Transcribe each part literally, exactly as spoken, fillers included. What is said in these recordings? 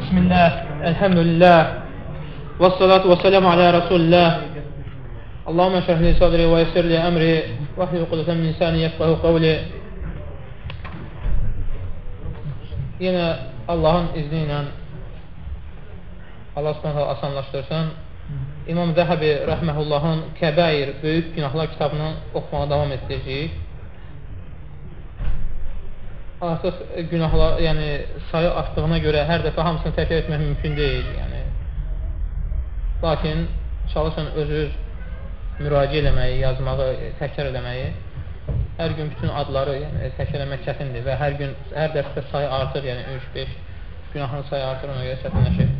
Bismillah, elhamdülillah, və salatu və selamu alə Rasulillah. Allahümə şərhli sadri və yəsirli əmri və hlü qudətən min səni yəfqəhu qavli. Yenə Allahın izni ilə Allah subhanətə asanlaşdırsın. İmam Zəhəbi rəhməhullahın Kəbəir, Böyük Günahlar kitabını oxumağa davam edəcəyik. Artıq günahlar, yəni sayı artdığına görə hər dəfə hamısını təkrar etmək mümkün deyil. Yəni. Lakin çalışın özünüz müraciə eləməyi, yazmağı, təkrar eləməyi. Hər gün bütün adları yəni, təkrar eləmək çətindir və hər gün, hər dərsdə sayı artır, yəni üç beş günahın sayı artır, ona görə çətinləşir.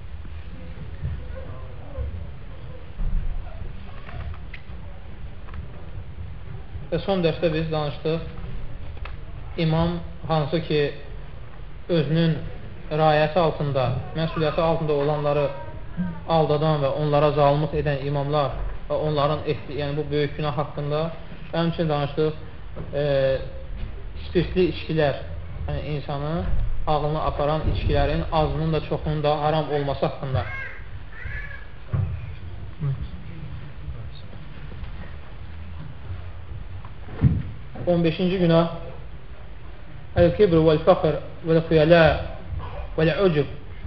Və son dərsdə biz danışdıq. İmam hansı ki özünün rayəti altında, məsuliyyəti altında olanları aldadan və onlara zalımlıq edən imamlar və onların etdiyi, yəni bu böyük günah haqqında mənim üçün danışdıq. E, spirtli içkilər, yəni insanı ağlını aparan içkilərin azının da çoxunun da haram olması haqqında. on beşinci günah el-kibr vəl-fəxr vəl-xüyələ vəl-ucub,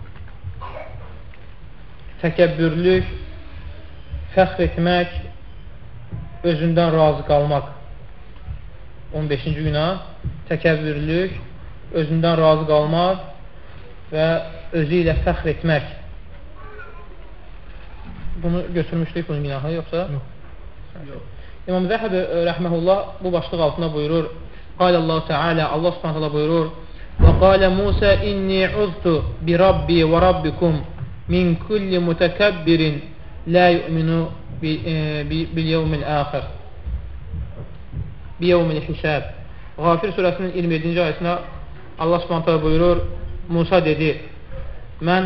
təkəbbürlük, fəxr etmək, özündən razı qalmaq. on beşinci günah təkəbbürlük, özündən razı qalmaq və özü ilə fəxr etmək. Bunu götürmüşdük bunun günahı yoxsa? Yox. Yox. İmam Zəhəbi rəhməhullah bu başlıq altında buyurur. Qalallahu Teala, Allah subhanahu teala buyurur: "Və qala Musa inni uztu bi Rabbi və Rabbikum min kulli mutakabbirin la yu'minu bil yevmil axir." Bi yevmil hisab. Ğafir surəsinin iyirmi yeddinci ayəsində Allah subhanahu teala buyurur: Musa dedi: "Mən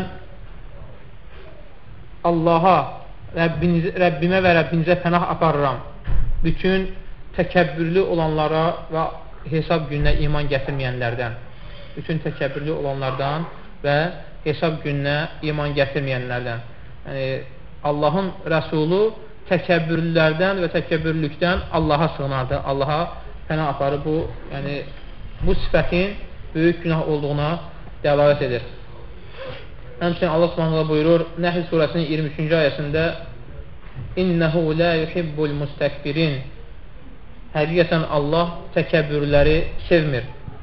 Allaha, Rəbbiniz, Rəbbimə və Rəbbinizə pənah aparıram. Bütün təkəbbürlü olanlara və hesab gününə iman gətirməyənlərdən, bütün təkəbbürlü olanlardan və hesab gününə iman gətirməyənlərdən." Yəni, Allahın Rəsulu təkəbbürlülərdən və təkəbbürlükdən Allaha sığınardı, Allaha pənah aparır. Bu, yəni, bu sifətin böyük günah olduğuna dəlalət edir. Həmçinin Allah subhanahu buyurur Nəhl surəsinin iyirmi üçüncü ayəsində: "İnnehu la yuhibbul mustakbirin." Həqiqətən Allah təkəbbürləri sevmir.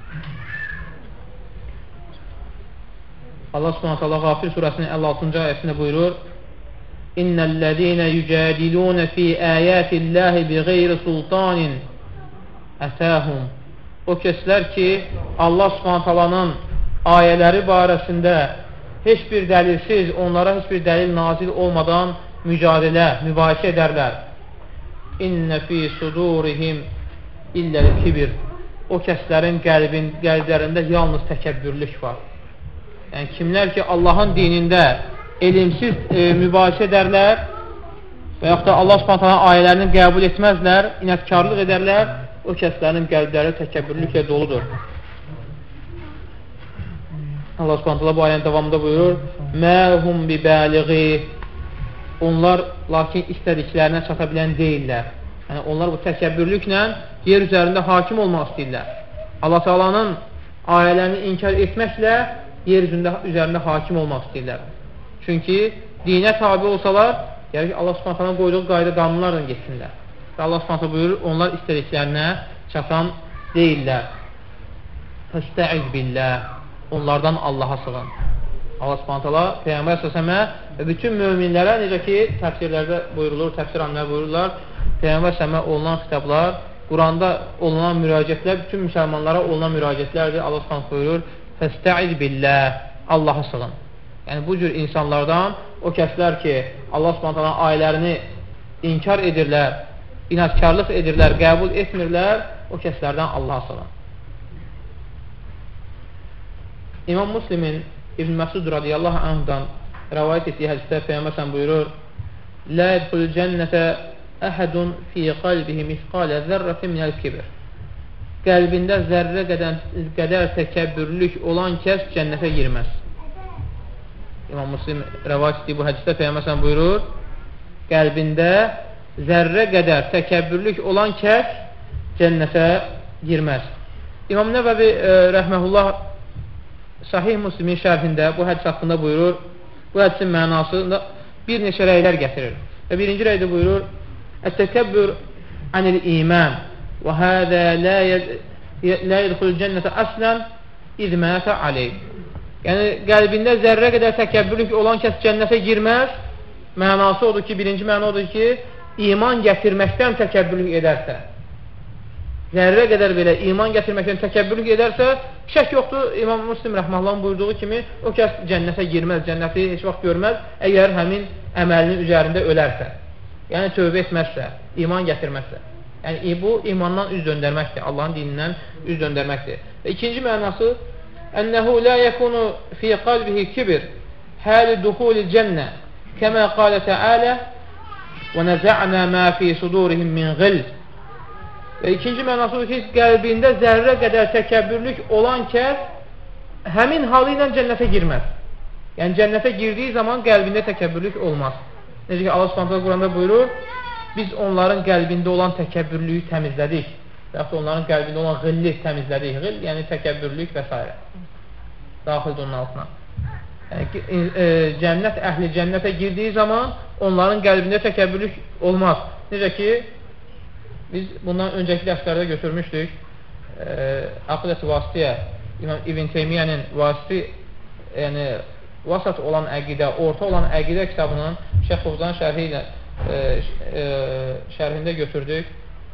Allah subhanahu teala Ğafir surəsinin əlli altıncı ayəsində buyurur: "İnnellezîne yücadilûne fî âyâtillâhi bighayri sultanin atâhum." O kəslər ki, Allah subhanahu teala'nın ayələri barəsində heç bir dəlilsiz, onlara heç bir dəlil nazil olmadan mücadilə, mübahisə edərlər. İnnə fi sudurihim illəl kibir. O kəslərin qəlbin, qəlblərində yalnız təkəbbürlük var. Yəni, kimlər ki, Allahın dinində elimsiz e, mübahisə edərlər və yaxud da Allah subhanətələ ayələrini qəbul etməzlər, inətkarlıq edərlər, o kəslərin qəlbləri təkəbbürlüklə doludur. Allah subhanətələ bu ayənin davamında buyurur: "Məhum bi bəliği." Onlar lakin istədiklərinə çata bilən deyirlər. Yəni, onlar bu təkəbbürlüklə yer üzərində hakim olmaq istəyirlər. Allah Teala'nın ayələrini inkar etməklə yer üzərində hakim olmaq istəyirlər. Çünki dinə tabi olsalar, yəni ki, Allah Subhanahu qoyduğu qayda qanunlarla getsinlər. Və Allah Subhanahu buyurur, onlar istədiklərinə çatan deyirlər. Fəstəiz billah. Onlardan Allaha sığın. Allah subhanətələ Peyğəmbər səsəmə və bütün möminlərə, necə ki, təfsirlərdə buyurulur, təfsir anlər buyururlar, Peyğəmbər səsəmə olunan xitablar, Quranda olunan müraciətlər, bütün müsəlmanlara olunan müraciətlərdir. Allah subhanətələ buyurur, fəstəiz billah, Allaha sığın. Yəni, bu cür insanlardan o kəslər ki, Allah subhanətələ ayələrini inkar edirlər, inatkarlıq edirlər, qəbul etmirlər, o kəslərdən Allaha sığın. İmam Müslimin İbn Məsud radiyallahu anhudan rəvayət etdiyi hədisdə Peyğəmbər buyurur: "La yedxulul cennətə əhədun fi qalbihi misqalə zərrətin minəl kibr." Qəlbində zərrə qədər, qədər təkəbbürlük olan kəs cənnətə girməz. İmam Müslim rəvayət etdiyi bu hədisdə Peyğəmbər buyurur, qəlbində zərrə qədər təkəbbürlük olan kəs cənnətə girməz. İmam Nəvəvi e, rəhməhullah Sahih Müslimin şərhində bu hədis haqqında buyurur, bu hədisin mənasında bir neçə rəylər gətirir. Və birinci rəydə buyurur, Ət-təkəbbür anil iman və hədə la yədxul cənnətə əslən izmətə aleyh. Yəni, qəlbində zərrə qədər təkəbbürlük olan kəs cənnətə girməz. Mənası odur ki, birinci məna odur ki, iman gətirməkdən təkəbbürlük edərsə, zərrə qədər belə iman gətirməkdən təkəbbürlük edərsə, şək yoxdur, İmam Müslim rəhməllahın buyurduğu kimi, o kəs cənnətə girməz, cənnəti heç vaxt görməz, əgər həmin əməlinin üzərində ölərsə, yəni tövbə etməzsə, iman gətirməzsə. Yəni, bu, imandan üz döndərməkdir, Allahın dinindən üz döndərməkdir. Və ikinci mənası, Ənəhu la yəkunu fi qalbihi kibir, həli duxuli cənnə, kəmə qalə təalə, və nəzə'nə mə fi sudurihim min ğil. Və ikinci mənası odur ki, qəlbində zərrə qədər təkəbbürlük olan kəs həmin halı ilə cənnətə girməz. Yəni, cənnətə girdiyi zaman qəlbində təkəbbürlük olmaz. Necə ki, Allah Subhanahu Quranda buyurur, biz onların qəlbində olan təkəbbürlüyü təmizlədik. Və yaxud onların qəlbində olan ğilli təmizlədik. Ğill, yəni təkəbbürlük və s. Daxildir onun altına. Yəni, e, cənnət əhli cənnətə girdiyi zaman onların qəlbində təkəbbürlük olmaz. Necə ki, biz bundan öncəki dərslərdə götürmüşdük. E, Aqidət-i Vasitiyyə, İmam İbn Teymiyənin vasiti, yəni vasat olan əqidə, orta olan əqidə kitabının Şeyx Fovzan şərhi ilə e, e, şərhində götürdük.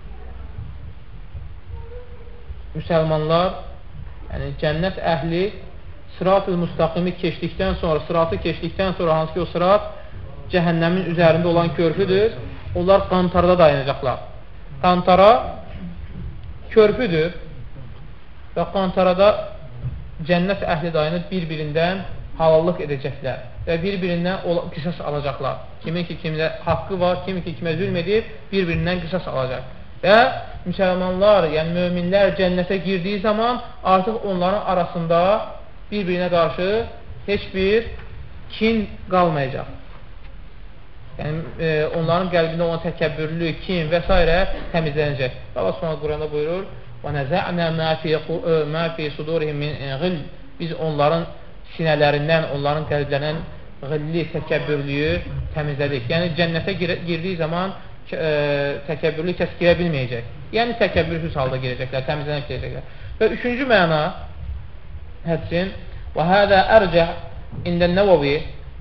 Müsəlmanlar, yəni cənnət əhli sırat-ı müstaqimi keçdikdən sonra, sıratı keçdikdən sonra, hansı ki o sırat cəhənnəmin üzərində olan körpüdür, onlar qantarda dayanacaqlar. Qantara körpüdür və qantarada cənnət əhli dayanıb bir-birindən halallıq edəcəklər və bir-birindən qisas alacaqlar. Kimin ki, kimdə haqqı var, kimin ki, kimə zülm edib, bir-birindən qisas alacaq. Və müsəlmanlar, yəni möminlər cənnətə girdiyi zaman artıq onların arasında bir-birinə qarşı heç bir kin qalmayacaq. Yəni, e, onların qəlbində olan təkəbbürlü, kin və s. təmizlənəcək. Allah Subhanahu Quranda buyurur, وَنَزَعْنَا مَا فِي صُدُورِهِمْ مِنْ غِلٍّ. Biz onların sinələrindən, onların qəlblərindən qilli, təkəbbürlüyü təmizlədik. Yəni, cənnətə gir girdiyi zaman e, təkəbbürlü kəs girə bilməyəcək. Yəni, təkəbbürsüz halda girəcəklər, təmizlənib girəcəklər. Və üçüncü məna hədsin وَهَذَا أَرْجَعْ إِنْدَ النَّوَوِي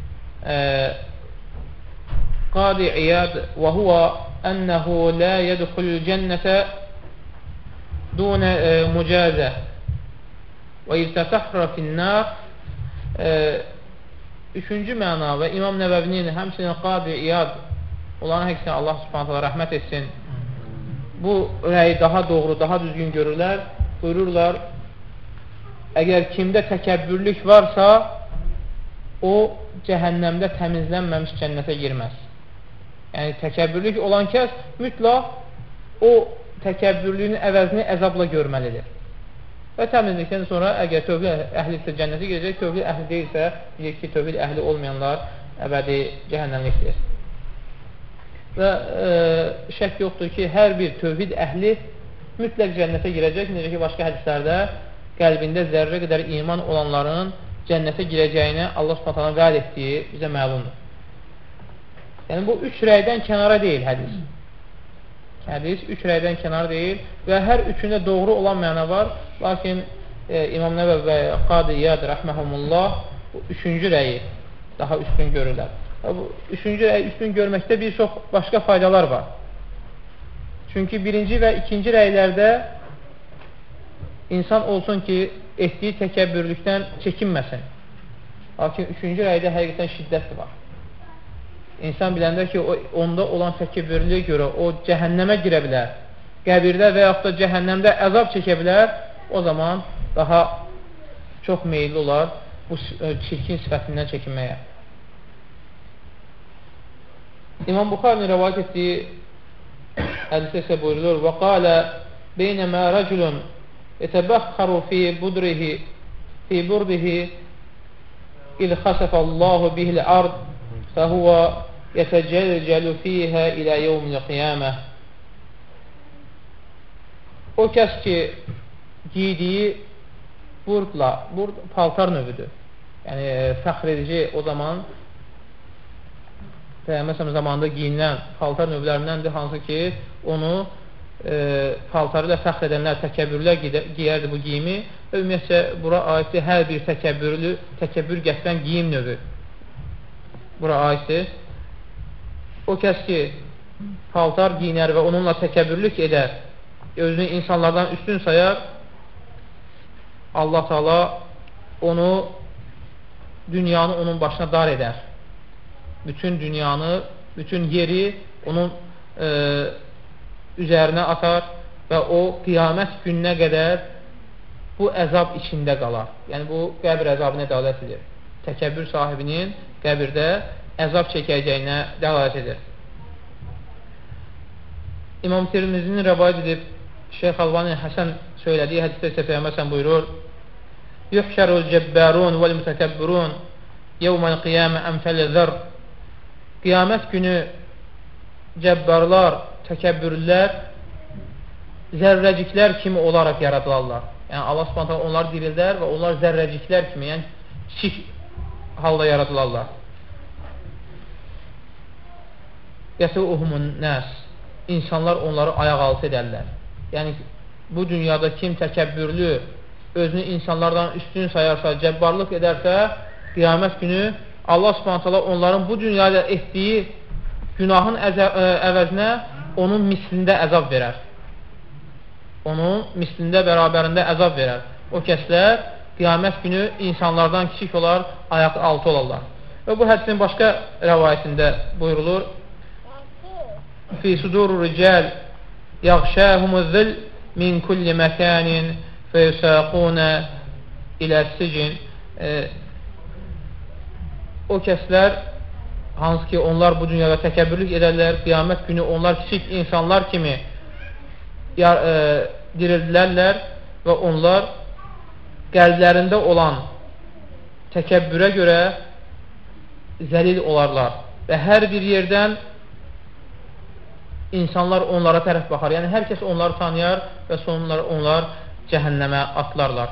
قَادِ عِيَادٍ وَهُوَ أَنَّهُ لَا يَدْخُلُ الْجَنَّةَ دُونَ مُجَازَةٍ وَيَتَسَحْرَ فِي النَّارِ. Üçüncü məna və İmam Nəvəvinin, həmçinin Qadi İyad, onların həksinə Allah Subhanahu rəhmət etsin, bu rəyi daha doğru, daha düzgün görürlər, buyururlar, əgər kimdə təkəbbürlük varsa, o cəhənnəmdə təmizlənməmiş cənnətə girməz. Yəni, təkəbbürlük olan kəs mütləq o təkəbbürlüyün əvəzini əzabla görməlidir. Və təmizlikdən sonra əgər tövhid əhli isə cənnətə girəcək, tövhid əhli deyilsə, deyək ki, tövhid əhli olmayanlar əbədi cəhənnəmlikdir. Və e, şək yoxdur ki, hər bir tövhid əhli mütləq cənnətə girəcək. Necə ki, başqa hədislərdə qəlbində zərrə qədər iman olanların cənnətə girəcəyini Allah Subhanahu vəd etdiyi bizə məlumdur. Yəni, bu üç rəydən kənara deyil hədis. Hədis üç rəydən kənar deyil və hər üçündə doğru olan məna var. Lakin e, İmam Nəvəvi və Qadi İyad rəhməhumullah bu üçüncü rəyi daha üstün görürlər. Və bu üçüncü rəyi üstün görməkdə bir çox başqa faydalar var. Çünki birinci və ikinci rəylərdə insan olsun ki, etdiyi təkəbbürlükdən çəkinməsin. Lakin üçüncü rəydə həqiqətən şiddət var. İnsan biləndə ki, o, onda olan təkəbbürlüyə görə o cəhənnəmə girə bilər, qəbirdə və yaxud da cəhənnəmdə əzab çəkə bilər, o zaman daha çox meyilli olar bu çirkin sifətindən çəkinməyə. İmam Buxarinin rəvayət etdiyi hədisdə isə buyurulur, وَقَالَ بَيْنَمَا رَجُلٌ يَتَبَخَّرُ فِي بُدْرِهِ فِي بُرْدِهِ İz xasəfəllahu bihil ard fəhuvə yətəcəlcəlu fiyhə ilə yevmil qiyamə. O kəs ki, giydiyi burdla, burd paltar növüdür. Yəni, fəxr edici o zaman Peyğəmbər zamanında giyinilən paltar növlərindəndir, hansı ki, onu e, paltarı ilə fəxr edənlər, təkəbbürlər giyərdi bu giyimi və ümumiyyətcə, bura aiddir hər bir təkəbbürlü, təkəbbür gətirən giyim növü bura aiddir. O kəs ki, paltar giyinər və onunla təkəbbürlük edər, özünü insanlardan üstün sayar, Allah Teala onu, dünyanı onun başına dar edər. Bütün dünyanı, bütün yeri onun e, üzərinə atar və o qiyamət gününə qədər bu əzab içində qalar. Yəni, bu qəbir əzabına dəlalət edir. Təkəbbür sahibinin qəbirdə əzab çəkəcəyinə dəlalət edir. İmam Tirmizinin rəvayət edib, Şeyx Albani Həsən söylədiyi hədisdə isə Peyğəmbər buyurur: Yuhşərul cəbbərun vəl mütəkəbbirun yevməl qiyamə əmfəl zər. Qiyamət günü cəbbarlar, təkəbbürlər zərrəciklər kimi olaraq yaradılarlar. Yəni, Allah Subhanahu onları dirildər və onlar zərrəciklər kimi, yəni kiçik halda yaradılarlar. Yəsuhumun nəs. İnsanlar onları ayaq altı edərlər. Yəni, bu dünyada kim təkəbbürlü, özünü insanlardan üstün sayarsa, cəbbarlıq edərsə, qiyamət günü Allah Subhanahu onların bu dünyada etdiyi günahın əvəzinə onun mislində əzab verər. Onun mislində bərabərində əzab verər. O kəslər qiyamət günü insanlardan kiçik olar, ayaq altı olarlar. Və bu hədisin başqa rəvayətində buyurulur: Fi sudurur rical yaghshahumuz-zil min kulli makanin feyusaquna ilə sicin. O kəslər, hansı ki, onlar bu dünyada təkəbbürlük edərlər, qiyamət günü onlar kiçik insanlar kimi e, dirildilərlər və onlar qəlblərində olan təkəbbürə görə zəlil olarlar və hər bir yerdən insanlar onlara tərəf baxar. Yəni, hər kəs onları tanıyar və sonları onlar cəhənnəmə atlarlar.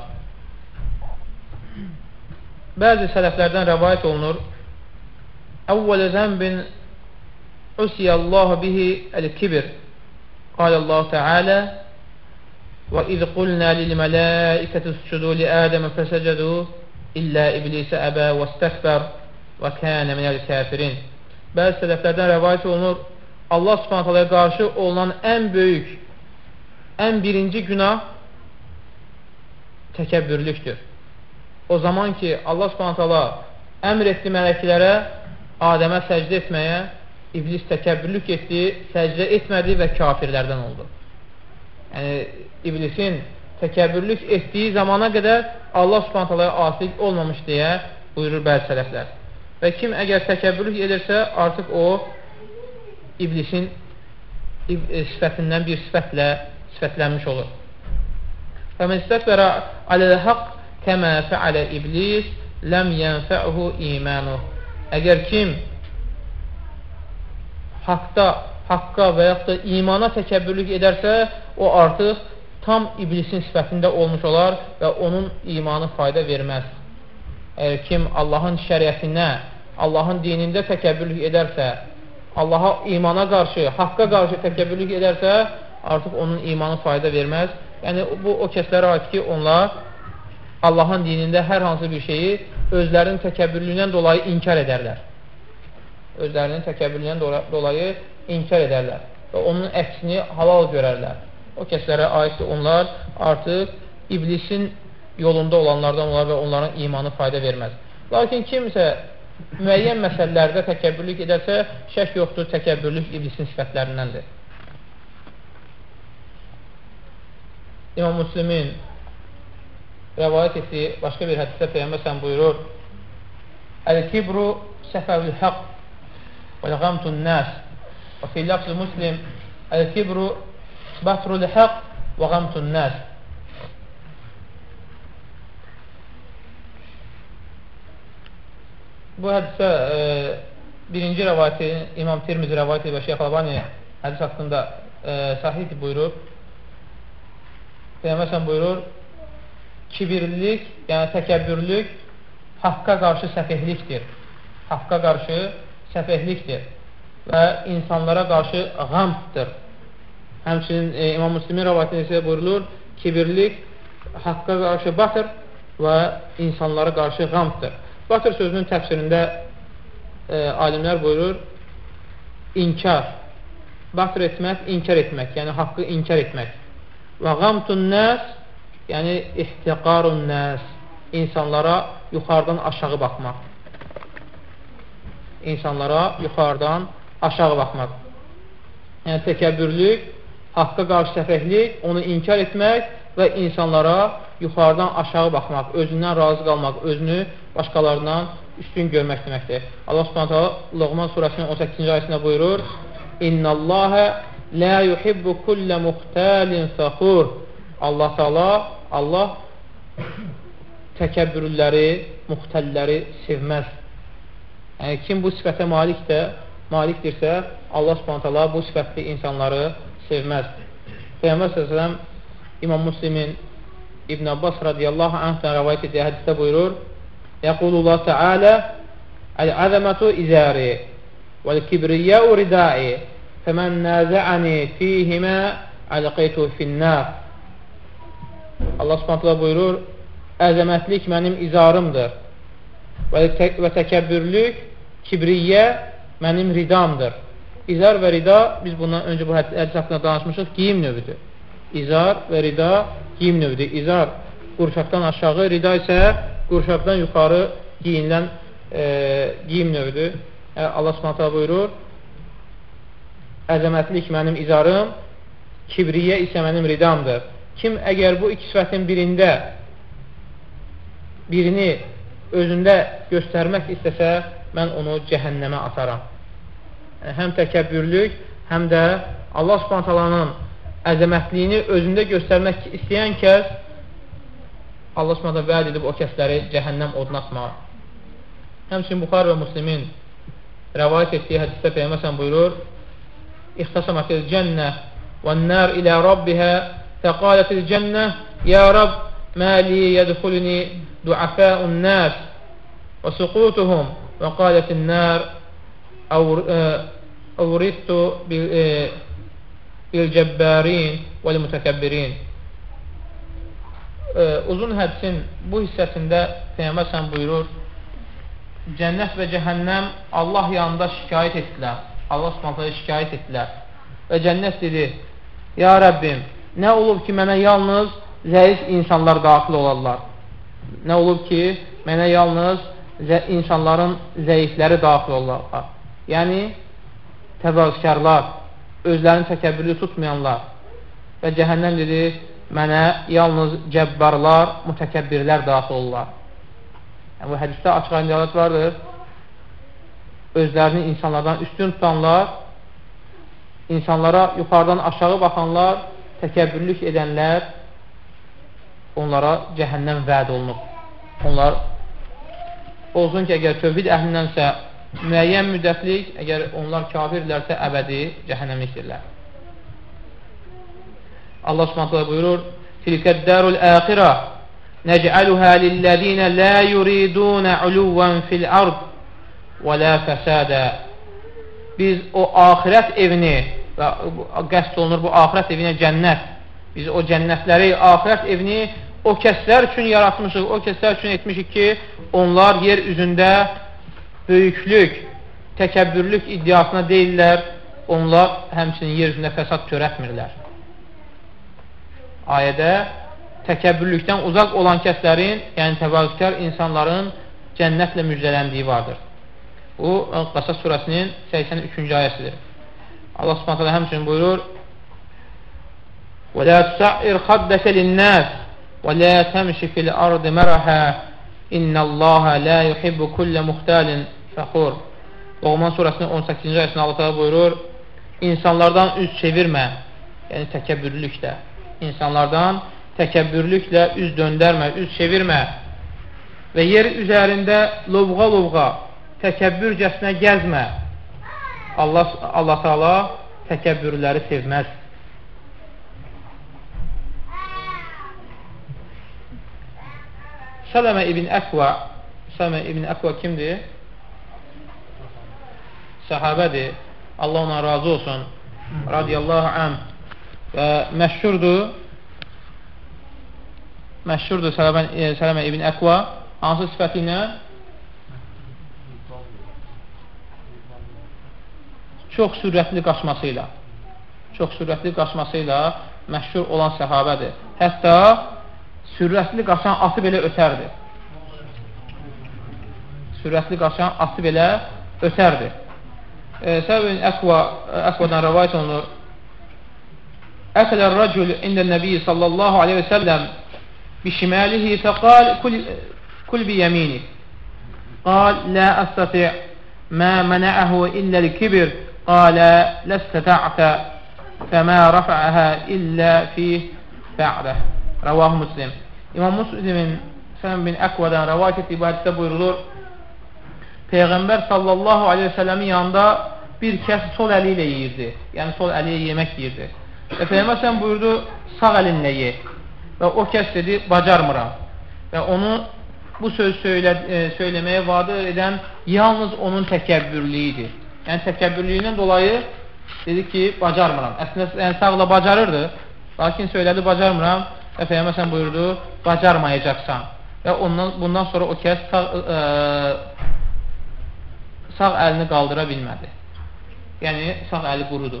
Bəzi sələflərdən rəvayət olunur: Əvvələ zənbin usiyəllahu bihi əl-kibir. Qalallahu Teala: Və iz qulna lil-mələikəti uscudu li-Ədəmə fəsəcədu illə iblisə əbə və istəkbər və kənə minəl-kəfirin. Bəzi sələflərdən rəvayət olunur: Allah Subhanahu Taala'ya qarşı olunan ən böyük, ən birinci günah təkəbbürlükdür. O zaman ki, Allah Subhanahu Taala əmr etdi mələklərə Adəmə səcdə etməyə, iblis təkəbbürlük etdi, səcdə etmədi və kafirlərdən oldu. Yəni, iblisin təkəbbürlük etdiyi zamana qədər Allah Subhanahu Taala'ya asilik olmamış deyə buyurur bəzi sələflər. Və kim əgər təkəbbürlük edirsə, artıq o iblisin sifətindən bir sifətlə sifətlənmiş olur. Fəmən istəkbərə aləl-haqq kəmə fəalə iblis ləm yənfə'hu imanuh. Əgər kim haqda, haqqa və yaxud da imana təkəbbürlük edərsə, o artıq tam iblisin sifətində olmuş olar və onun imanı fayda verməz. Əgər kim Allahın şəriətinə, Allahın dinində təkəbbürlük edərsə, Allaha imana qarşı, haqqa qarşı təkəbbürlük edərsə, artıq onun imanı fayda verməz. Yəni, bu o kəslərə aid ki, onlar Allahın dinində hər hansı bir şeyi özlərinin təkəbbürlüyündən dolayı inkar edərlər. Özlərinin təkəbbürlüyündən dolayı inkar edərlər və onun əksini halal görərlər. O kəslərə aid ki, onlar artıq iblisin yolunda olanlardan olar və onların imanı fayda verməz. Lakin kimsə müəyyən məsələlərdə təkəbbürlük edərsə, şək yoxdur, təkəbbürlük iblisin sifətlərindəndir. İmam Müslimin rəvayət etdiyi başqa bir hədisdə Peyğəmbər sən buyurur: Əl-kibru səfəvül haqq və ləğamtun nəs. Və fi lafz-ı Müslim: Əl-kibru bətrul haqq və ləğamtun nəs. bu hədisə e, birinci rəvayəti İmam Tirmizi rəvayəti və Şeyx Albani hədis haqqında e, sahih buyurur. Peyğəmbər buyurur, kibirlilik, yəni təkəbbürlük haqqa qarşı səfehlikdir. Haqqa qarşı səfehlikdir və insanlara qarşığamdır. Həmçinin e, İmam Müslimin rəvayətində isə buyurulur, kibirlik haqqa qarşı batır və insanlara qarşı qamdır. Batır sözünün təfsirində e, alimlər buyurur, inkar, batır etmək, inkar etmək, yəni haqqı inkar etmək. Və qamtun nəs, yəni ihtiqarun nəs, insanlara yuxarıdan aşağı baxmaq. İnsanlara yuxarıdan aşağı baxmaq. Yəni təkəbbürlük, haqqa qarşı səfehlik, onu inkar etmək və insanlara yuxarıdan aşağı baxmaq, özündən razı qalmaq, özünü başqalarından üstün görmək deməkdir. Allah Subhanahu taala Luqman surəsinin on səkkizinci ayəsində buyurur: "İnnallâhe la yuhibbu kulle muhtalin fakhur." Allah Taala Allah təkəbbürləri, muxtəlləri sevməz. Yəni kim bu sifətə malikdə, malikdirsə, Allah Subhanahu taala bu sifətli insanları sevməz. Peyğəmbər sallallahu əleyhi və səlləm İmam Müslimin İbn Abbas radiyallahu anhdan rivayet etdiyi hədisdə buyurur: "Yəqulullah Teala: "El-azamatu izari vel-kibriyyu ridai, femen naza'ani fihima alqaytu fin-nar." Allah Subhanahu taala buyurur: "Əzəmətlik mənim izarımdır və təkəbbürlük, kibriyyə mənim ridamdır." İzar və rida, biz bundan öncə bu hədis haqqında danışmışıq, giyim növüdür. İzar və rida giyim növüdür. İzar qurşaqdan aşağı, rida isə qurşaqdan yuxarı giyinilən e, giyim növüdür. E, Allah Subhanahu taala buyurur: "Əzəmətlik mənim izarım, kibriyyə isə mənim ridamdır." Kim əgər bu iki sifətin birində birini özündə göstərmək istəsə, mən onu cəhənnəmə ataram. Həm təkəbbürlük, həm də Allah Subhanahu taalanın əzəmətliyini özündə göstərmək istəyən kəs, Allah Subhanahu taala vəd edib o kəsləri cəhənnəm oduna atmağa. Həmçinin Buxari və Müslimin rəvayət etdiyi hədisdə Peyğəmbər buyurur: "İxtasamatil cənnə vən-nar ilə rabbihə, fəqalatil cənnə: Ya Rabb, mə li yədxuluni du'afa'un nas və suqutuhum, və qalatin nar: Əvristu bil-cəbbərin vəl-mütəkəbbirin." Uzun hədisin bu hissəsində Peyğəmbər sən buyurur, cənnət və cəhənnəm Allah yanında şikayət etdilər. Allah Subhanahu şikayət etdilər. Və cənnət dedi: "Ya Rəbbim, nə olub ki, mənə yalnız zəif insanlar daxil olarlar? Nə olub ki, mənə yalnız insanların zəifləri daxil olarlar?" Yəni, təvazükarlar, özlərini təkəbbürlü tutmayanlar. Və cəhənnəm dedi: "Mənə yalnız cəbbarlar, mütəkəbbirlər daxil olurlar." Yəni, bu hədisdə açıq aydınlıq vardır. Özlərini insanlardan üstün tutanlar, insanlara yuxarıdan aşağı baxanlar, təkəbbürlük edənlər, onlara cəhənnəm vəd olunub. Onlar olsun ki, əgər tövhid əhlindənsə müəyyən müddətlik, əgər onlar kafirlərsə əbədi cəhənnəmlikdirlər. Allah Subhanahu buyurur: "Tilkəd-darul axirə nec'aluha lillezina la yuriduna uluvan fil-ard və la fasada." Biz o axirət evini, və qəsd olunur bu axirət evinə cənnət. Biz o cənnətləri, axirət evini o kəslər üçün yaratmışıq, o kəslər üçün etmişik ki, onlar yer üzündə böyüklük, təkəbbürlük iddiasına deyirlər, onlar həmçinin yer üzündə fəsad törətmirlər. Ayədə təkəbbürlükdən uzaq olan kəslərin, yəni təvazükar insanların cənnətlə müjdələndiyi vardır. Bu, Qasas surəsinin səksən üçüncü ayəsidir. Allah Subhanahu taala həmçinin buyurur: وَلَا تُسَعِّرْ خَدَّكَ لِلنَّاسِ وَلَا تَمْشِ فِي الْأَرْضِ مَرَحًا إِنَّ اللَّهَ لَا يُحِبُّ كُلَّ مُخْتَالٍ فَخُورٍ. Loğman surəsinin on səkkizinci ayəsində Allah təala buyurur: İnsanlardan üz çevirmə, yəni təkəbbürlüklə. İnsanlardan təkəbbürlüklə üz döndərmə, üz çevirmə və yer üzərində lovğa-lovğa təkəbbürcəsinə gəzmə. Allah, Allah Teala təkəbbürləri sevməz. Sələmə ibn Əkva Sələmə ibn Əkva kimdir? Səhabədir. Allah ona razı olsun. Radiyallahu anh. Və məşhurdur məşhurdur Sələmə, Sələmə ibn Əkva hansı sifəti ilə? Çox sürətli qaçmasıyla çox sürətli qaçmasıyla məşhur olan səhabədir. Hətta sürətli qaçan atı belə ötərdi. Sürətli qaçan atı belə ötərdi. Səbəb ibn Əkva Əkvadan rəvayət olunur. Əkələ rəcul ində nəbiyyi sallallahu aleyhi və səlləm bişimalihi fəqal kul bi yəmini qal la əstəti' mə mənəəhu illəl kibir qalə ləstəta'tə fəmə rəfə'əhə illə fih bə'də. Rəvah Müslim. İmam Müslimin Sələmə bin Əkvadan rəvayət etdiyi bu hədisdə buyurulur, Peyğəmbər sallallahu aleyhi və səlləmin yanında bir kəs sol əli ilə yiyirdi. Yəni sol əli ilə yemək yiyirdi. Və Peyğəmbər sələm buyurdu, sağ əlinlə ye. Və o kəs dedi, bacarmıram. Və onu bu söz söylə, e, söyləməyə vadar edən yalnız onun təkəbbürlüyüdür. Yəni təkəbbürlüyündən dolayı dedi ki, bacarmıram. Əslində yəni, sağla bacarırdı, lakin söylədi, bacarmıram. Və Peyğəmbər sələm buyurdu, bacarmayacaqsan. Və ondan, bundan sonra o kəs sağ, e, sağ əlini qaldıra bilmədi. Yəni sağ əli qurudur.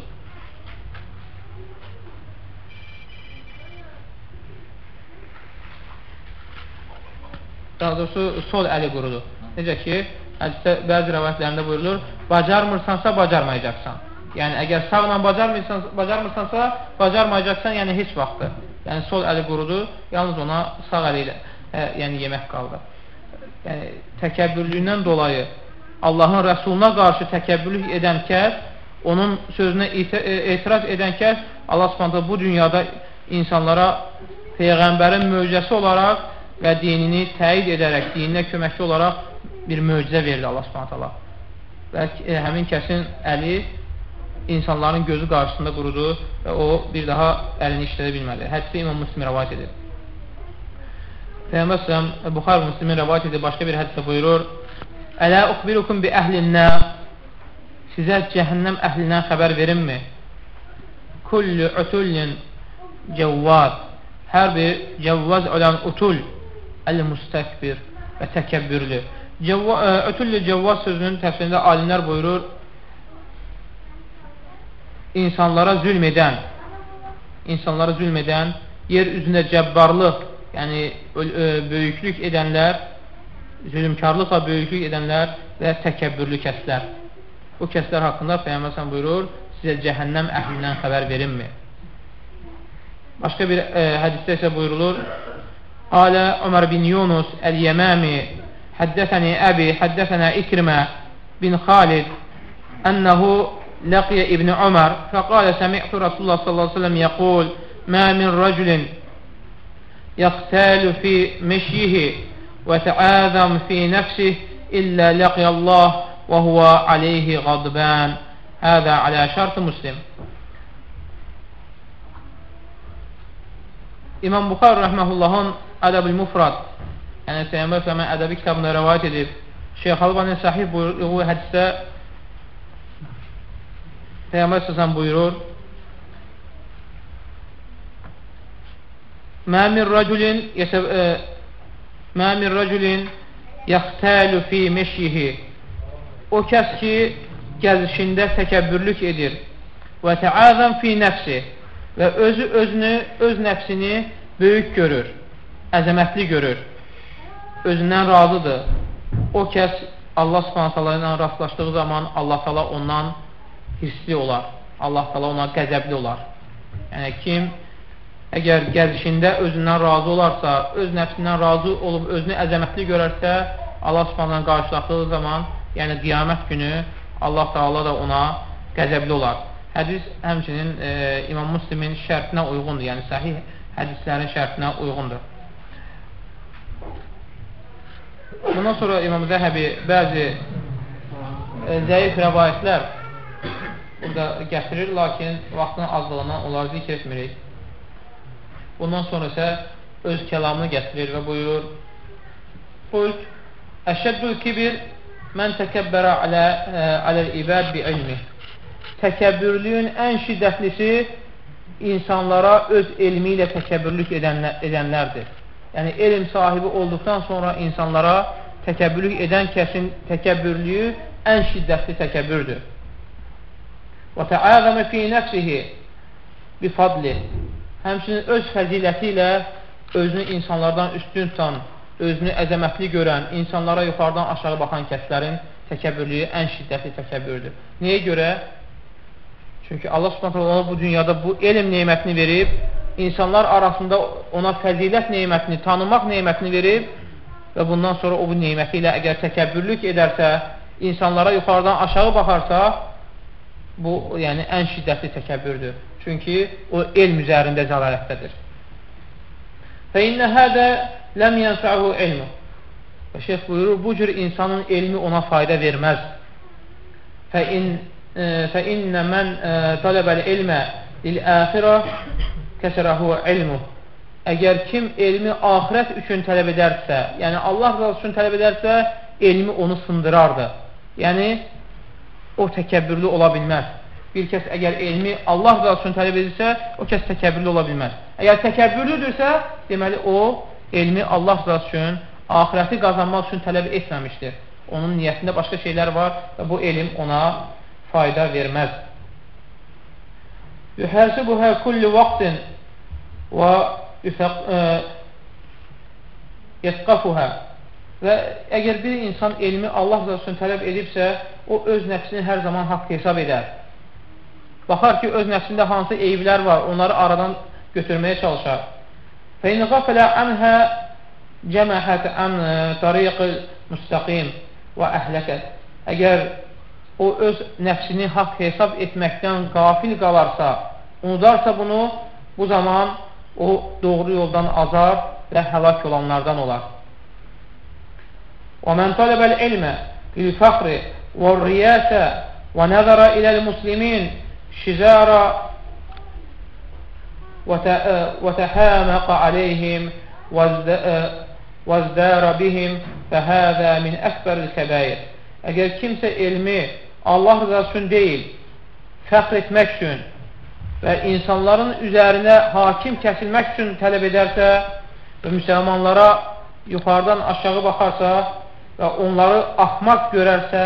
Daha doğrusu sol əli qurudur. Necə ki, hədisdə bəzi rəvayətlərində buyurulur, bacarmırsansa bacarmayacaqsan. Yəni əgər sağla bacarmırsansa, bacarmırsansa bacarmayacaqsan, yəni heç vaxtı. Yəni sol əli qurudur, yalnız ona sağ əli ilə ə, yəni yemək qaldı. Yəni təkəbbürlüyündən dolayı Allahın Rəsuluna qarşı təkəbbürlük edən kəs, onun sözünə etiraz edən kəs, Allah Subhanahu bu dünyada insanlara Peyğəmbərin möcüzəsi olaraq və dinini təyid edərək, dininə köməkçi olaraq bir möcüzə verdi Allah Subhanahu. Və e, həmin kəsin əli insanların gözü qarşısında qurudu və o bir daha əlini işlədə bilmədi. Hədisi İmam Müslim rəvayət edir. Peyğəmbər sələm Buxar Müslimin rəvayət edir, başqa bir hədisdə buyurur, Ələ uxbirukum bi əhlinnə, sizə cəhənnəm əhlindən xəbər verimmi? Kullu utullin cəvvaz, hər bir cəvvaz olan utul, əl-müstəkbir və təkəbbürlü. Ötüllü cəvvaz sözünün təfsirində alimlər buyurur, insanlara zülm edən, insanlara zülm edən, yer üzündə cəbbarlıq, yəni böyüklük edənlər, zülmkarlıqla böyüklük edənlər və təkəbbürlü kəslər. Bu kəslər haqqında Peyğəmbər sən buyurur, sizə cəhənnəm əhlindən xəbər verimmi? Başqa bir e, hədisdə isə buyurulur, Alə Ömər bin Yunus Əl-Yəməmi Həddəsəni əbi, həddəsənə İkrimə bin Xalid Ənəhu ləqiyə İbni Ömər fəqalə səmi'tu Rasulullah sallallahu aleyhi ve sellem yəqul Mə min rəculin yəxtəlu fi meşyihi və təəzəm fi nəfsih illə ləqiyəllah və huvə aleyhi qadbən. Hədə alə şərti Müslim. İmam Buxar rəhməhullahın Ədəb-ül Mufrad, yəni Peyğəmbər sələmə ədəbi kitabında rəvayət edib, Şeyx Albanin sahih buyurduğu hədisdə Peyğəmbər sələm buyurur, Mə min rəculin Mə min rəculin yaxtəlu fi meşyihi, o kəs ki gəzişində təkəbbürlük edir və təəzəm fi nəfsi və özü özünü, öz nəfsini böyük görür, əzəmətli görür, özündən razıdır. O kəs Allah Subhanahu ilə rastlaşdığı zaman Allah Taala ondan hissli olar, Allah Taala ona qəzəbli olar. Yəni kim əgər gəzişində özündən razı olarsa, öz nəfsindən razı olub özünü əzəmətli görərsə, Allah Subhanahu qarşılaşdığı zaman, yəni qiyamət günü Allah Taala da ona qəzəbli olar. Hədis həmçinin e, İmam Müslimin şərtinə uyğundur, yəni sahih hədislərin şərtinə uyğundur. Bundan sonra İmam Zəhəbi bəzi e, zəif rəvayətlər burada gətirir, lakin vaxtın azlığından onları zikr etmirik. Bundan sonra isə öz kəlamını gətirir və buyurur: Qult, əşəddül kibir mən təkəbbərə aləl-ibad bi ilmih. Təkəbbürlüyün ən şiddətlisi insanlara öz elmi ilə təkəbbürlük edənlər, edənlərdir. Yəni, elm sahibi olduqdan sonra insanlara təkəbbürlük edən kəsin təkəbbürlüyü ən şiddətli təkəbbürdür. Və təəzəmə fi nəfsihi bi fadli. Həmçinin öz fəziləti ilə özünü insanlardan üstün tutan, özünü əzəmətli görən, insanlara yuxarıdan aşağı baxan kəslərin təkəbbürlüyü ən şiddətli təkəbbürdür. Niyə görə? Çünki Allah Subhanahu ona bu dünyada bu elm neymətini verib, insanlar arasında ona fəzilət neymətini, tanımaq neymətini verib və bundan sonra o bu neyməti ilə əgər təkəbbürlük edərsə, insanlara yuxarıdan aşağı baxarsa, bu yəni ən şiddətli təkəbbürdür. Çünki o elm üzərində zəlalətdədir. Fə innə hədə ləm yənfəhu elmu. Və şeyh buyurur, bu cür insanın elmi ona fayda verməz. Fə in فَإِنَّ مَنْ طَلَبَ الْعِلْمَ لِلْآخِرَةِ كَسَرَهُ عِلْمُهُ. Əgər kim elmi axirət üçün tələb edərsə, yəni Allah rızası üçün tələb edərsə, elmi onu sındırardı. Yəni, o təkəbbürlü ola bilməz. Bir kəs əgər elmi Allah rızası üçün tələb edirsə, o kəs təkəbbürlü ola bilməz. Əgər təkəbbürlüdürsə, deməli o, elmi Allah rızası üçün, axirəti qazanmaq üçün tələb etməmişdir. Onun niyyətində başqa şeylər var və bu elm ona fayda verməz. Yuhasibuha kullu vaqtin və yəfqafuha. Və əgər bir insan elmi Allah üçün tələb edibsə, o öz nəfsini hər zaman haqq hesab edər. Baxar ki, öz nəfsində hansı eyvlər var, onları aradan götürməyə çalışar. فَإِنْ غَفَلَ عَنْهَا جَمَحَتْ عَنْ طَرِيقِ الْمُسْتَقِيمِ وَأَهْلَكَتْ. Əgər o öz nəfsini haqq hesab etməkdən qafil qalarsa, unudarsa bunu, bu zaman o doğru yoldan azar və həlak olanlardan olar. وَمَنْ طَلَبَ الْعِلْمَ بِالْفَخْرِ وَالرِّيَاسَ وَنَظَرَ إِلَى الْمُسْلِمِينَ شِزَارًا وَتَحَامَقَ عَلَيْهِمْ وَازْدَارَ بِهِمْ فَهَذَا مِنْ أَكْبَرِ الْكَبَائِرِ. Əgər kimsə elmi Allah rızası üçün deyil, fəxr etmək üçün və insanların üzərinə hakim kəsilmək üçün tələb edərsə və müsəlmanlara yuxarıdan aşağı baxarsa və onları axmaq görərsə,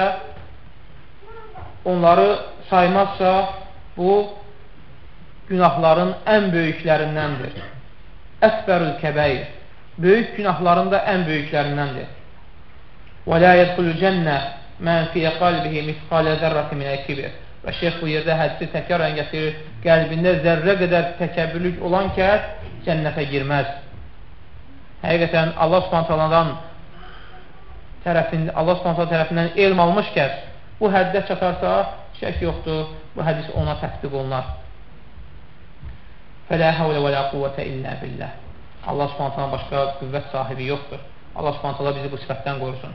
onları saymazsa, bu günahların ən böyüklərindəndir. Əsbərül kəbəir. Böyük günahların da ən böyüklərindəndir. Və la yədxulü cənnə mən fiyə qalbihi misqalə zərrəti minə kibir. Və şeyh bu yerdə hədisi təkrarən gətirir, qəlbində zərrə qədər təkəbbürlük olan kəs cənnətə girməz. Həqiqətən Allah Subhanahu tərəfindən, Allah Subhanahu tərəfindən elm almış kəs bu həddə çatarsa, şək yoxdur, bu hədis ona tətbiq olunar. Fələ həvlə və lə quvvətə illə billəh. Allah Subhanahu başqa qüvvət sahibi yoxdur. Allah Subhanahu bizi bu sifətdən qorusun.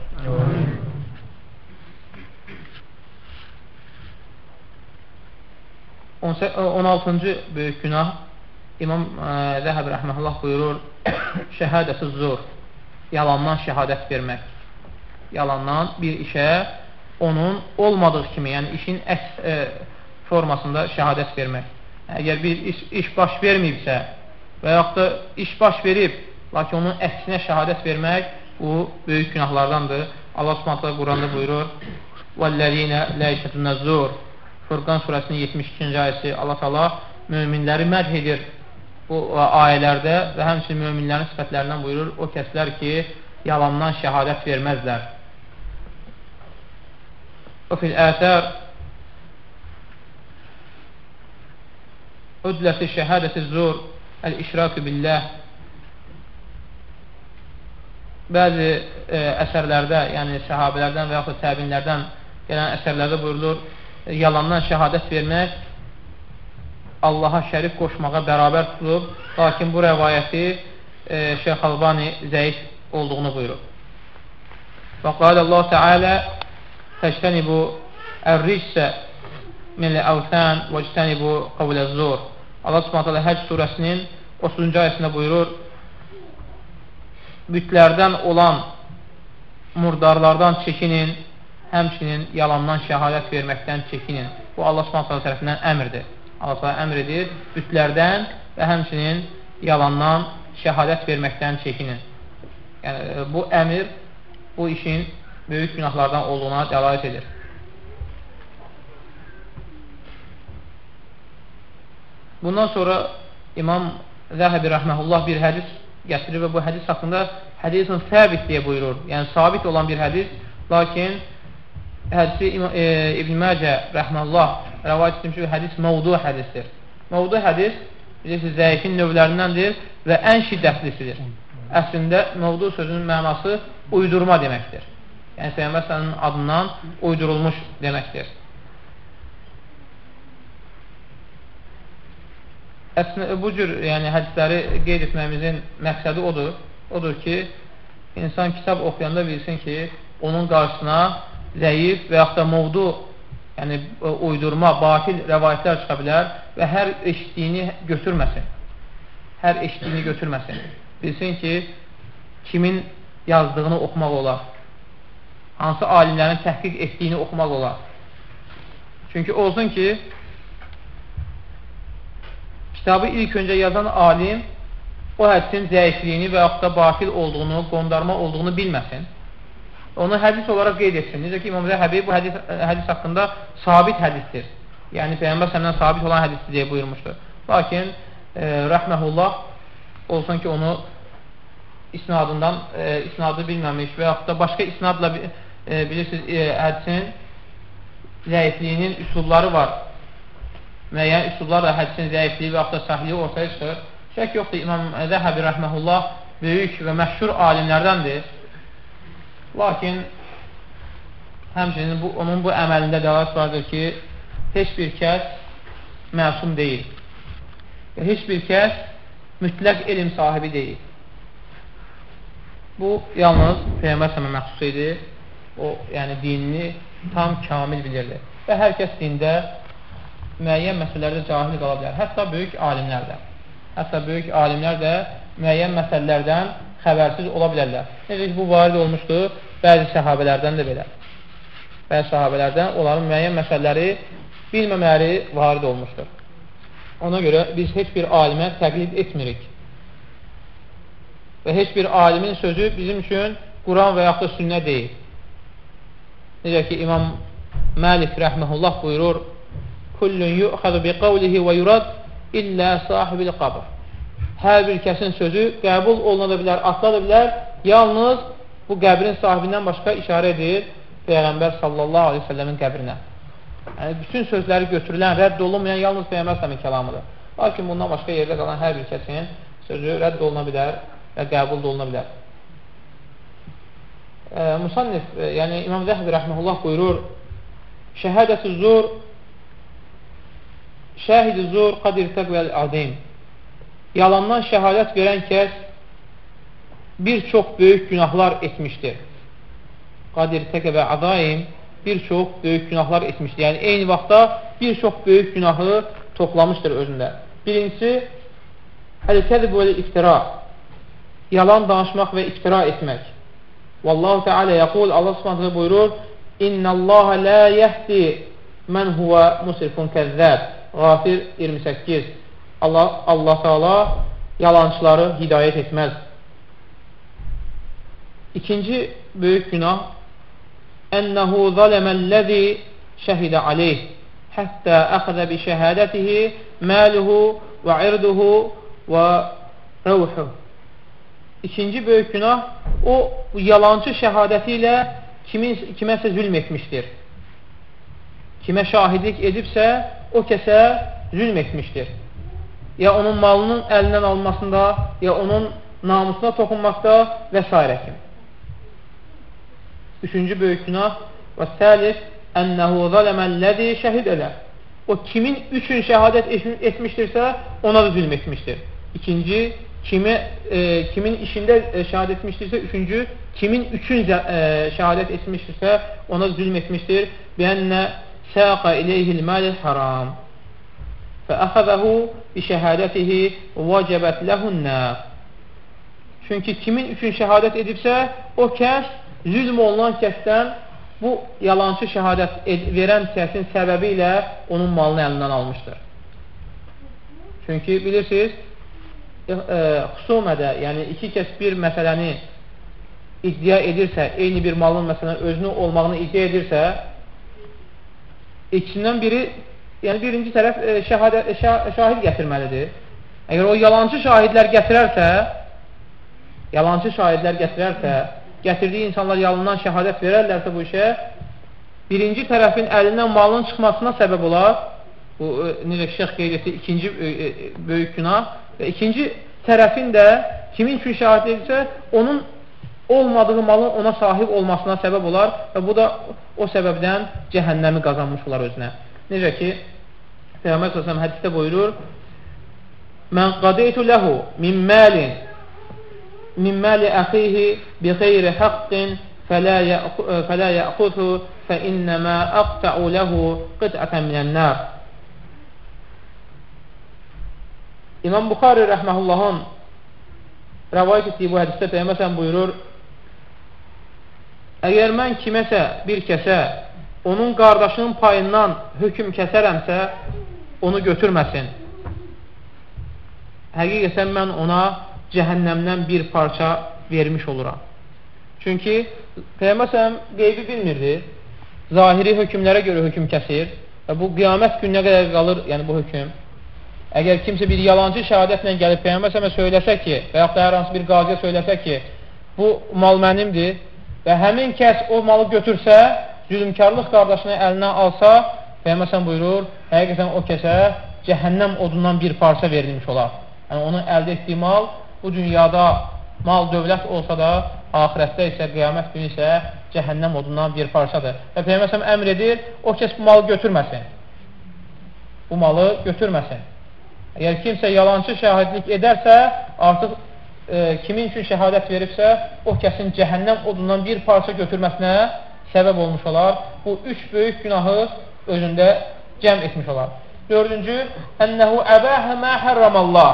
on altıncı böyük günah İmam Zəhəb rəhməhullah buyurur, şəhədəsi zur, yalandan şəhadət vermək. Yalandan bir işə onun olmadığı kimi, yəni işin əks e, formasında şəhadət vermək. Əgər bir iş, iş baş verməyibsə və yaxud da iş baş verib, lakin onun əksinə şəhadət vermək, bu böyük günahlardandır. Allah Subhanahu Quranda buyurur, وَالَّذِينَ لَا يَشْهَدُونَ الزُّورَ. Furqan surəsinin yetmiş ikinci ayəsi Allah Taala möminləri mədh edir bu ayələrdə və həmçinin möminlərin sifətlərindən buyurur, o kəslər ki, yalandan şəhadət verməzlər. O fil əsər udləti şəhadəti zur əl-işrakü billəh. Bəzi e, əsərlərdə, yəni səhabələrdən və yaxud təbinlərdən gələn əsərlərdə buyurulur, yalandan şəhadət vermək Allaha şərik qoşmağa bərabər tutulub, lakin bu rəvayəti e, Şeyx Albani zəif olduğunu buyurur. Və qalə Allah Teala təctənibu Ər-ricsə minəl əvsən və ictənibu qavləz-zur. Allah Subhanahu taala Həcc surəsinin otuzuncu ayəsində buyurur: bütlərdən olan murdarlardan çəkinin, həmçinin yalandan şəhadət verməkdən çəkinin. Bu Allah Subhanahu taala tərəfindən əmrdir. Allah Subhanahu əmr edir, bütlərdən və həmçinin yalandan şəhadət verməkdən çəkinin. Yəni, bu əmr bu işin böyük günahlardan olduğuna dəlalət edir. Bundan sonra İmam Zəhəbi rəhməhullah bir hədis gətirir və bu hədis haqqında hədisin səbit deyə buyurur. Yəni, sabit olan bir hədis, lakin hədisi e, İbn Məcə rəhməhullah rəvayət etmiş bir hədis məvdu hədisdir. Məvdu hədis, bilirsiniz, zəifin növlərindəndir və ən şiddətlisidir. Əslində, məvdu sözünün mənası uydurma deməkdir. Yəni, Peyğəmbər sənin adından uydurulmuş deməkdir. Əslində, bu cür yəni, hədisləri qeyd etməyimizin məqsədi odur. Odur ki, insan kitab oxuyanda bilsin ki, onun qarşısına zəif və yaxud da məvdu, yəni uydurma, batil rəvayətlər çıxa bilər və hər eşitdiyini götürməsin. Hər eşitdiyini götürməsin. Bilsin ki, kimin yazdığını oxumaq olar. Hansı alimlərin təhqiq etdiyini oxumaq olar. Çünki olsun ki, kitabı ilk öncə yazan alim o hədisin zəifliyini və yaxud da batil olduğunu, qondarma olduğunu bilməsin. Onu hədis olaraq qeyd etsin. Necə ki, İmam Zəhəbi bu hədis, hədis haqqında sabit hədisdir. Yəni, Peyğəmbər səndən sabit olan hədisdir deyə buyurmuşdur. Lakin, e, rəhməhullah olsun ki, onu isnadından, e, isnadı bilməmiş və yaxud da başqa isnadla e, bilirsiniz, e, hədisin zəifliyinin üsulları var. Müəyyən üsullarla hədisin zəifliyi və yaxud da sahiliyi ortaya çıxır. Şək yoxdur, İmam Zəhəbi rəhməhullah böyük və məşhur alimlərdəndir. Lakin həmçinin bu, onun bu əməlində dəlalət vardır ki, heç bir kəs məsum deyil. Və heç bir kəs mütləq elm sahibi deyil. Bu, yalnız Peyğəmbər sələmə məxsus idi. O, yəni dinini tam kamil bilirdi. Və hər kəs dində müəyyən məsələlərdə cahil qala bilər. Hətta böyük alimlər də. Hətta böyük alimlər də müəyyən məsələlərdən xəbərsiz ola bilərlər. Necə ki, bu varid olmuşdur bəzi səhabələrdən də belə. Bəzi səhabələrdən onların müəyyən məsələləri bilməmələri varid olmuşdur. Ona görə biz heç bir alimə təqlid etmirik. Və heç bir alimin sözü bizim üçün Quran və yaxud da sünnə deyil. Necə ki, İmam Məlik rəhməhullah buyurur: Kullun yu'xadu bi qavlihi və yurad illə sahibil qabr. Hər bir kəsin sözü qəbul oluna da bilər, atla da bilər, yalnız bu qəbrin sahibindən başqa işarə edir Peyğəmbər sallallahu aleyhi ve sellemin qəbrinə. Yəni, bütün sözləri götürülən, rədd olunmayan yalnız Peyğəmbər sallallahu kəlamıdır. Lakin bundan başqa yerdə qalan hər bir kəsin sözü rədd oluna bilər və qəbul oluna bilər. E, Musannif, e, yəni İmam Zəhəbi rəhməhullah buyurur: Şəhədət-ü zur Şəhid-i zur qadir təqvəl azim. Yalandan şəhadət verən kəs bir çox böyük günahlar etmişdir. Qadir təqvəl azim bir çox böyük günahlar etmişdir. Yəni, eyni vaxtda bir çox böyük günahı toplamışdır özündə. Birincisi, əl-kəzib və iftira. Yalan danışmaq və iftira etmək. Vallahu Teala yaqul, Allah Subhanahu buyurur: İnnallaha la yəhdi mən huvə musrifun kəzzəb. Qafir iyirmi səkkiz. Allah, Allah Teala yalancıları hidayət etməz. İkinci böyük günah Ənəhu zaləməl-ləzi şəhidə aleyh həttə əxəzə bi şəhədətihi məluhu və irduhu və rəvhuhu. İkinci böyük günah o yalancı şəhadəti ilə kimin, kiməsə zülm etmişdir. Kimə şahidlik edibsə o kəsə zülm etmişdir. Ya onun malının əlindən almasında, ya onun namusuna toxunmaqda və s. kimi. Üçüncü böyük günah və səlis ənəhu zaləməl-ləzi şəhidə. O kimin üçün şəhadət etmişdirsə ona da zülm etmişdir. İkinci, kimi, e, kimin işində e, şəhadət etmişdirsə, üçüncü, kimin üçün e, şəhadət etmişdirsə ona zülm etmişdir. Biyənnə səqa ileyhil malil haram fəəxəzəhu bi şəhadətihi vəcəbət ləhünnə. Çünki kimin üçün şəhadət edibsə, o kəs zülm olunan kəsdən bu yalancı şəhadət verən kəsin səbəbi ilə onun malını əlindən almışdır. Çünki bilirsiniz, e, e, xüsumədə, yəni iki kəs bir məsələni iddia edirsə, eyni bir malın məsələn özünü olmağını iddia edirsə, ikisindən biri, yəni birinci tərəf e, şəhadə, şah, şahid gətirməlidir. Əgər o yalancı şahidlər gətirərsə, yalancı şahidlər gətirərsə, gətirdiyi insanlar yalandan şəhadət verərlərsə bu işə, birinci tərəfin əlindən malın çıxmasına səbəb olar. Bu, necə şeyx qeyd etdi, ikinci e, e, böyük günah. Və ikinci tərəfin də kimin üçün şəhadət edirsə, onun olmadığı malın ona sahib olmasına səbəb olar və bu da o səbəbdən cəhənnəmi qazanmış olar özünə. Necə ki, Peyğəmbər sallallahu əleyhi və səlləm hədisdə buyurur: "Mən qadeytu lehu min malin min mali əxihi bi xeyri haqqin fələ yəxuzu fə innəmə əqtə'u lehu qıt'ətən minən-nar." İmam Buxari rəhməhullahın rəvayət etdiyi bu hədisdə Peyğəmbər buyurur: "Əgər mən kiməsə, bir kəsə onun qardaşının payından hökm kəsərəmsə, onu götürməsin. Həqiqətən mən ona cəhənnəmdən bir parça vermiş oluram." Çünki Peyğəmbər qeybi bilmirdi. Zahiri hökmlərə görə hökm kəsir və bu qiyamət gününə qədər qalır, yəni bu hökm. Əgər kimsə bir yalancı şəhadətlə gəlib Peyğəmbər söyləsə ki, və yaxud da hər hansı bir qaziyə söyləsə ki, bu mal mənimdir və həmin kəs o malı götürsə, zülmkarlıq qardaşını əlinə alsa, Peyğəmbər buyurur, həqiqətən o kəsə cəhənnəm odundan bir parça verilmiş olar. Yəni onun əldə etdiyi mal bu dünyada mal dövlət olsa da, axirətdə isə, qiyamət günü isə cəhənnəm odundan bir parçadır. Və Peyğəmbər əmr edir, o kəs bu malı götürməsin. Bu malı götürməsin. Əgər kimsə yalancı şəhadlik edərsə, artıq e, kimin üçün şəhadət veribsə, o kəsin cəhənnəm odundan bir parça götürməsinə səbəb olmuş olar. Bu üç böyük günahı özündə cəm etmiş olar. Dördüncü, ənəhu əbəhə mə hərramallah.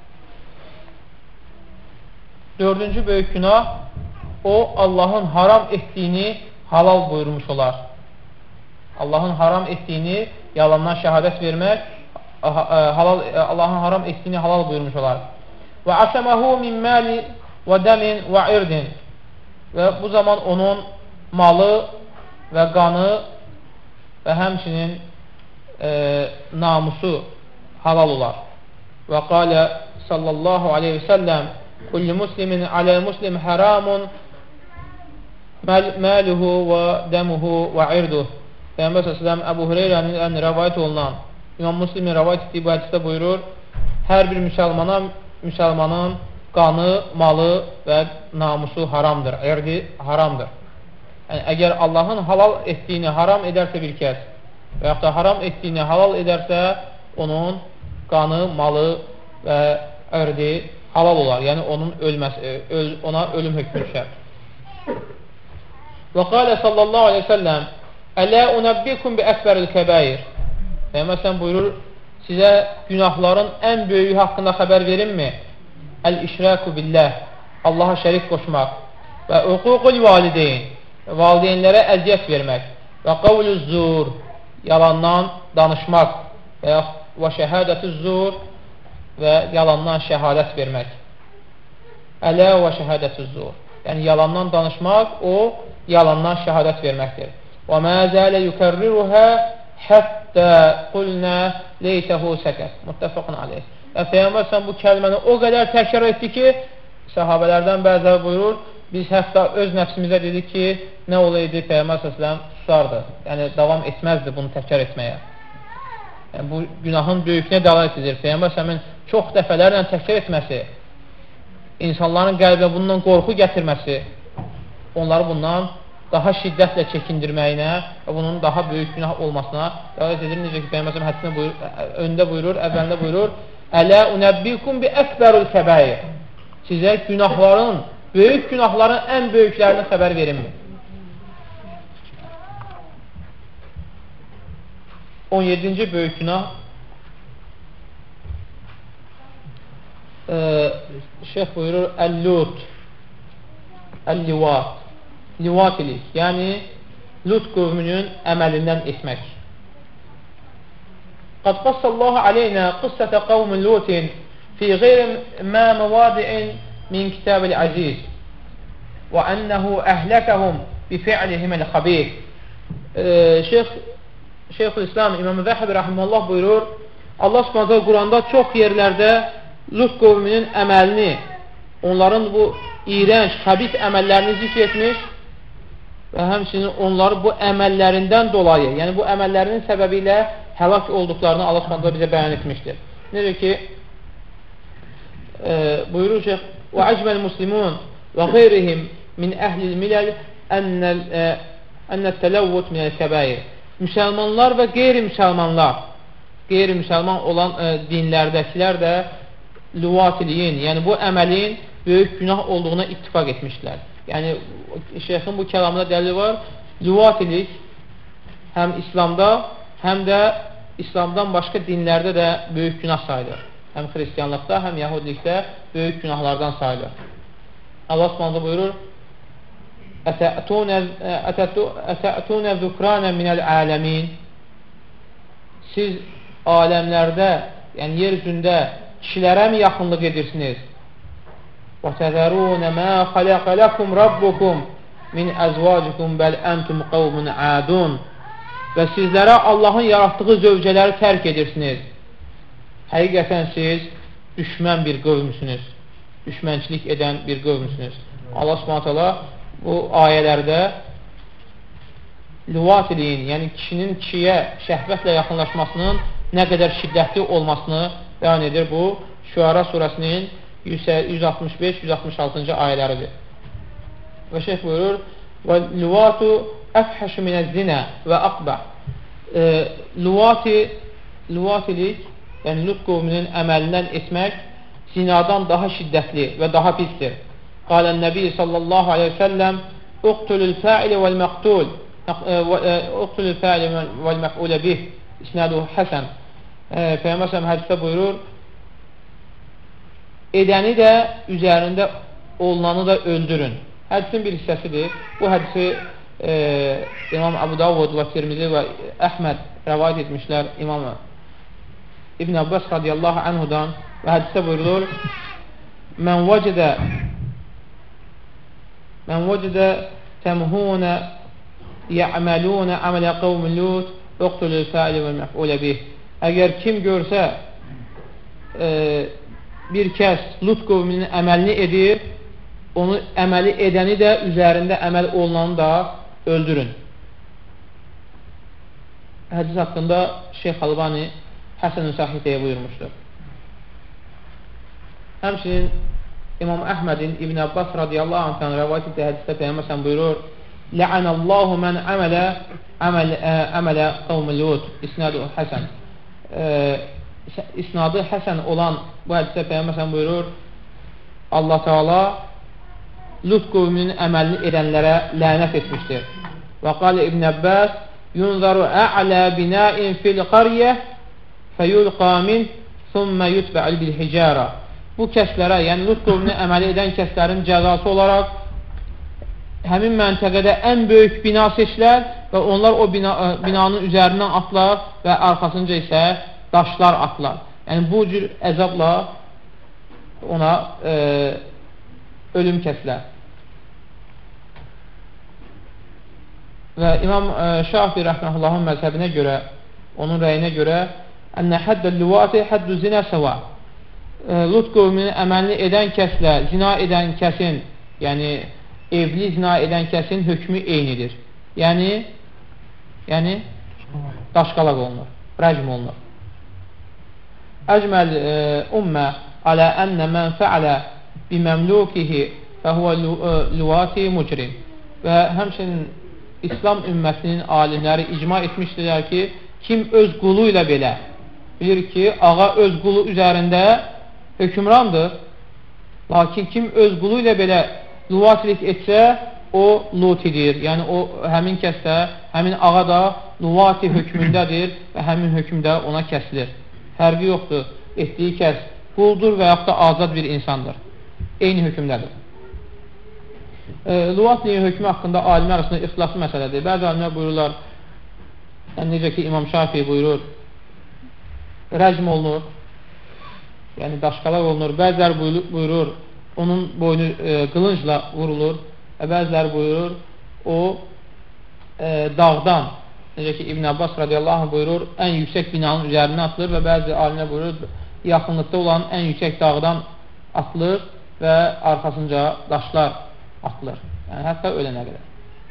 Dördüncü böyük günah, o Allahın haram etdiyini halal buyurmuş olar. Allahın haram etdiyini yalandan şəhadət vermək, halal, Allahın haram etdiyini halal buyurmuş olar. Və əsəməhu min məli və dəmin və irdin. Və bu zaman onun malı və qanı və həmçinin e, namusu halal olar. Və qalə sallallahu aleyhi və səlləm: "Kullu muslimin alə muslim haramun məluhu və dəmuhu və irduh." Peyğəmbər sallallahu əleyhi və səlləm Əbu Hüreyrənin rəvayət olunan İmam Müslimin rəvayət etdiyi bu hədisdə buyurur: "Hər bir müsəlmana müsəlmanın qanı, malı və namusu haramdır, irdi haramdır." Yəni, əgər Allahın halal etdiyini haram edərsə bir kəs və yaxud da haram etdiyini halal edərsə, onun qanı, malı və irdi halal olar. Yəni, onun ölməsi, öl, ona ölüm hökmü düşər. Və qalə sallallahu aleyhi və səlləm: "Ələ unəbbikum bi əkbəril kəbəir." Peyğəmbər buyurur, sizə günahların ən böyüyü haqqında xəbər verimmi? Əl-işrəku billəh, Allaha şərik qoşmaq və uququl valideyn, valideynlərə əziyyət vermək və qavlüz-zur, yalandan danışmaq və, və şəhədətüz-zur və yalandan şəhadət vermək. Ələ və şəhədətüz-zur, yəni yalandan danışmaq, o yalandan şəhadət verməkdir. Və mə zələ yükərriruhə həttə qulnə leytəhu səkət. Muttəfəqun aleyh. Və Peyğəmbər bu kəlməni o qədər təkrar etdi ki, sahabələrdən bəziləri buyurur, biz hətta öz nəfsimizə dedik ki, nə olaydı Peyğəmbər susardı. Yəni, davam etməzdi bunu təkrar etməyə. Yəni, bu günahın böyüklüyünə dəlalət edir. Peyğəmbər çox dəfələrlə təkrar etməsi, insanların qəlbinə bundan qorxu gətirməsi, onları bundan daha şiddətlə çəkindirməyinə və bunun daha böyük günah olmasına dəlalət edir. Necə ki, Peyğəmbər hədisində buyurur, öndə buyurur, əvvəlində buyurur: "Ələ unəbbikum bi əkbərul kəbəir." Sizə günahların, böyük günahların ən böyüklərini xəbər verin mi? on yeddinci böyük günah e, şeyh buyurur Əl-Lut Əl-Livat Livat ilik, yəni Lut qövmünün əməlindən etmək. Qad qassallahu aleynə qıssətə qavmin Lutin fi qeyri mə məvadi'in min kitabil əziz və ənəhu əhləkəhum bi fi'lihim əl-xabir. Şeyh Şeyxülislam İmam Zəhəbi rəhməllah buyurur, Allah Subhanahu Quranda çox yerlərdə Lut qövmünün əməlini, onların bu iğrənc, xəbis əməllərini zikr etmiş və həmçinin onları bu əməllərindən dolayı, yəni bu əməllərinin səbəbi ilə həlak olduqlarını Allah Subhanahu bizə bəyan etmişdir. Necə ki, e, buyurur Şeyx, və əcməl muslimun və qeyrihim min əhlil miləl ənəl tələvvut minəl kəbəir. Müsəlmanlar və qeyri-müsəlmanlar, qeyri-müsəlman olan e, dinlərdəkilər də lüvatiliyin, yəni bu əməlin böyük günah olduğuna ittifak etmişlər. Yəni, şeyxin bu kəlamında dəlil var, lüvatilik həm İslamda, həm də İslamdan başqa dinlərdə də böyük günah sayılır. Həm xristiyanlıqda, həm yahudilikdə böyük günahlardan sayılır. Allah Subhanahu buyurur, Ətə'tunə zükranə minəl aləmin. Siz aləmlərdə, yəni yer üzündə kişilərə mi yaxınlıq edirsiniz? Və təzərunə mə xaləqə ləkum rabbukum min əzvacikum bəl əntum qavmun adun. Və sizlərə Allahın yaratdığı zövcələri tərk edirsiniz. Həqiqətən siz düşmən bir qövmüsünüz. Düşmənçilik edən bir qövmüsünüz. Allah Subhanahu bu ayələrdə lüvatiliyin, yəni kişinin kişiyə şəhvətlə yaxınlaşmasının nə qədər şiddətli olmasını bəyan edir. Bu, Şüara surəsinin yüz altmış beş yüz altmış altıncı ayələridir. Və şeyh buyurur, və lüvatu əfhəşü minəz zinə və aqbah. E, lüvati, lüvatilik, yəni Lut qövmünün əməlindən etmək zinadan daha şiddətli və daha pisdir. Qalən Nəbi sallallahu aleyhi ve sellem uqtulul fəili vəl-məqtul uqtulul fəili vəl-məq'ulə bih isnaduhu həsən. Peyğəmbər səhəm hədisdə buyurur, edəni də üzərində olunanı da öldürün. Hədisin bir hissəsidir. Bu hədisi e, İmam Abu Davud və Tirmizi və Əhməd rəvayət etmişlər İmam İbn Abbas radiyallahu anhudan və hədisdə buyurulur, mən vəcədə mən vəcədə təmhunə yə'məlunə əmələ qavmin Lut uqtulul fəili və məf'ulə bih. Əgər kim görsə e, bir kəs Lut qövmünün əməlini edir, onu əməli edəni də üzərində əməl olunanı da öldürün. Hədis haqqında Şeyx Albani Həsən-ü Sahihəyə buyurmuşdur. Həmçinin İmam Əhmədin İbn Abbas radiyallahu anhdan rəvayət etdiyi hədisdə Peyğəmbər buyurur, Lə'anəllahu mən əmələ əmələ qavmi Lut isnadı Həsən. İsnadı Həsən olan bu hədisdə Peyğəmbər buyurur, Allah Teala Lut qövmünün əməlini edənlərə lənət etmişdir. Və qalə İbn Abbas yunzaru ə'lə binəin fil qariyyə fəyulqa min thumma yutbə'l bil hicara. Bu kəslərə, yəni Lut qövmünün əməli edən kəslərin cəzası olaraq həmin məntəqədə ən böyük bina seçilər və onlar o bina, binanın üzərindən atlar və arxasınca isə daşlar atlar. Yəni bu cür əzabla ona e, ölüm kəsilər. Və İmam e, Şafi rəhməhullahın məzhəbinə görə, onun rəyinə görə ənə həddəl lüvati həddü zinə səva. E, Lut qövmünün əməlini edən kəslə zina edən kəsin, yəni evli zina edən kəsin hökmü eynidir. Yəni, yəni daşqalaq olunur, rəcm olunur. Əcməl e, ümmə alə ənə mən fəalə biməmlukihi fəhuvə lüvati mucrim. Və həmçinin İslam ümmətinin alimləri icma etmişdirlər ki, kim öz qulu ilə belə bilir ki, ağa öz qulu üzərində hökümrandır, lakin kim öz qulu ilə belə lüvatilik etsə, o lutidir. Yəni, o həmin kəsdə, həmin ağa da luvati hökmündədir və həmin hökmdə ona kəsilir. Fərqi yoxdur. Etdiyi kəs quldur və yaxud da azad bir insandır. Eyni hökmdədir. E, Luvatliyin hökmü haqqında alimlər arasında ixtilaflı məsələdir. Bəzi alimlər buyururlar, yəni necə ki İmam Şafii buyurur, rəcm olunur, yəni daşqalaq olunur. Bəziləri buyurur, onun boynu e, qılıncla vurulur və bəziləri buyurur, o e, dağdan, necə ki İbn Abbas radiyallahu anh buyurur, ən yüksək binanın üzərinə atılır və bəzi alimlər buyurur, yaxınlıqda olan ən yüksək dağdan atılır və arxasınca daşlar atılır. Yəni, hətta ölənə qədər.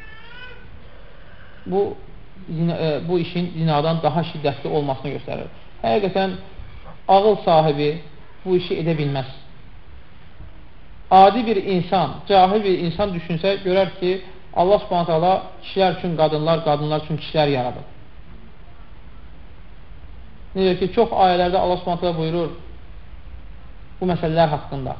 Bu, e, bu işin zinadan daha şiddətli olmasını göstərir. Həqiqətən, ağıl sahibi bu işi edə bilməz. Adi bir insan, cahil bir insan düşünsə, görər ki, Allah subhanət hala kişilər üçün qadınlar, qadınlar üçün kişilər yaradır. Necə ki, çox ayələrdə Allah subhanət hala buyurur bu məsələlər haqqında.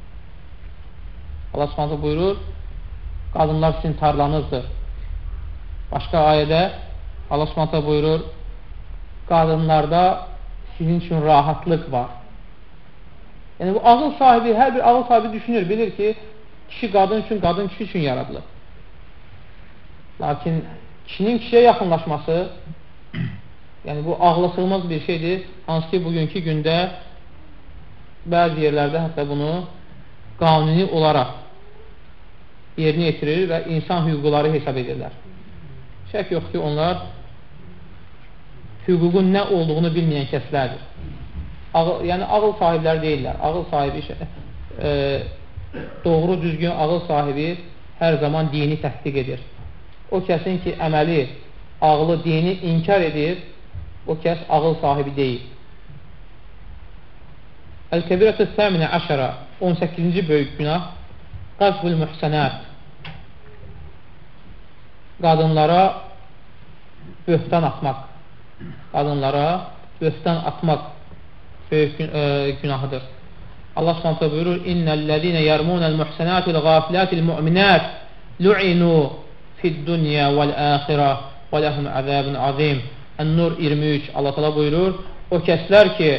Allah subhanət hala buyurur, qadınlar sizin tarlanızdır. Başqa ayədə Allah subhanət hala buyurur, qadınlarda sizin üçün rahatlıq var. Yəni, bu ağıl sahibi, hər bir ağıl sahibi düşünür, bilir ki, kişi qadın üçün, qadın kişi üçün yaradılır. Lakin kişinin kişiyə yaxınlaşması, yəni bu ağla sığmaz bir şeydir, hansı ki, bugünkü gündə bəzi yerlərdə hətta bunu qanuni olaraq yerinə yetirir və insan hüquqları hesab edirlər. Şək yox ki, onlar hüququn nə olduğunu bilməyən kəslərdir. Ağıl, yəni ağıl sahibləri deyirlər. Ağıl sahibi, e, doğru düzgün ağıl sahibi hər zaman dini təsdiq edir. O kəsin ki, əməli, ağlı, dini inkar edir, o kəs ağıl sahibi deyil. Əl-Kəbirətü Səminə Əşərə on səkkizinci böyük günah Qazful Mühsənət, qadınlara böhtan atmaq, qadınlara böhtan atmaq böyük gün, e, günahıdır. Allah subhanahu buyurur, İnnellezine yermunel muhsenatil gafilatil mu'minat lu'inu fid-dunya vel-ahireh ve lehum azabun azim. En-Nur iyirmi üç. Allah Teala buyurur, o kəslər ki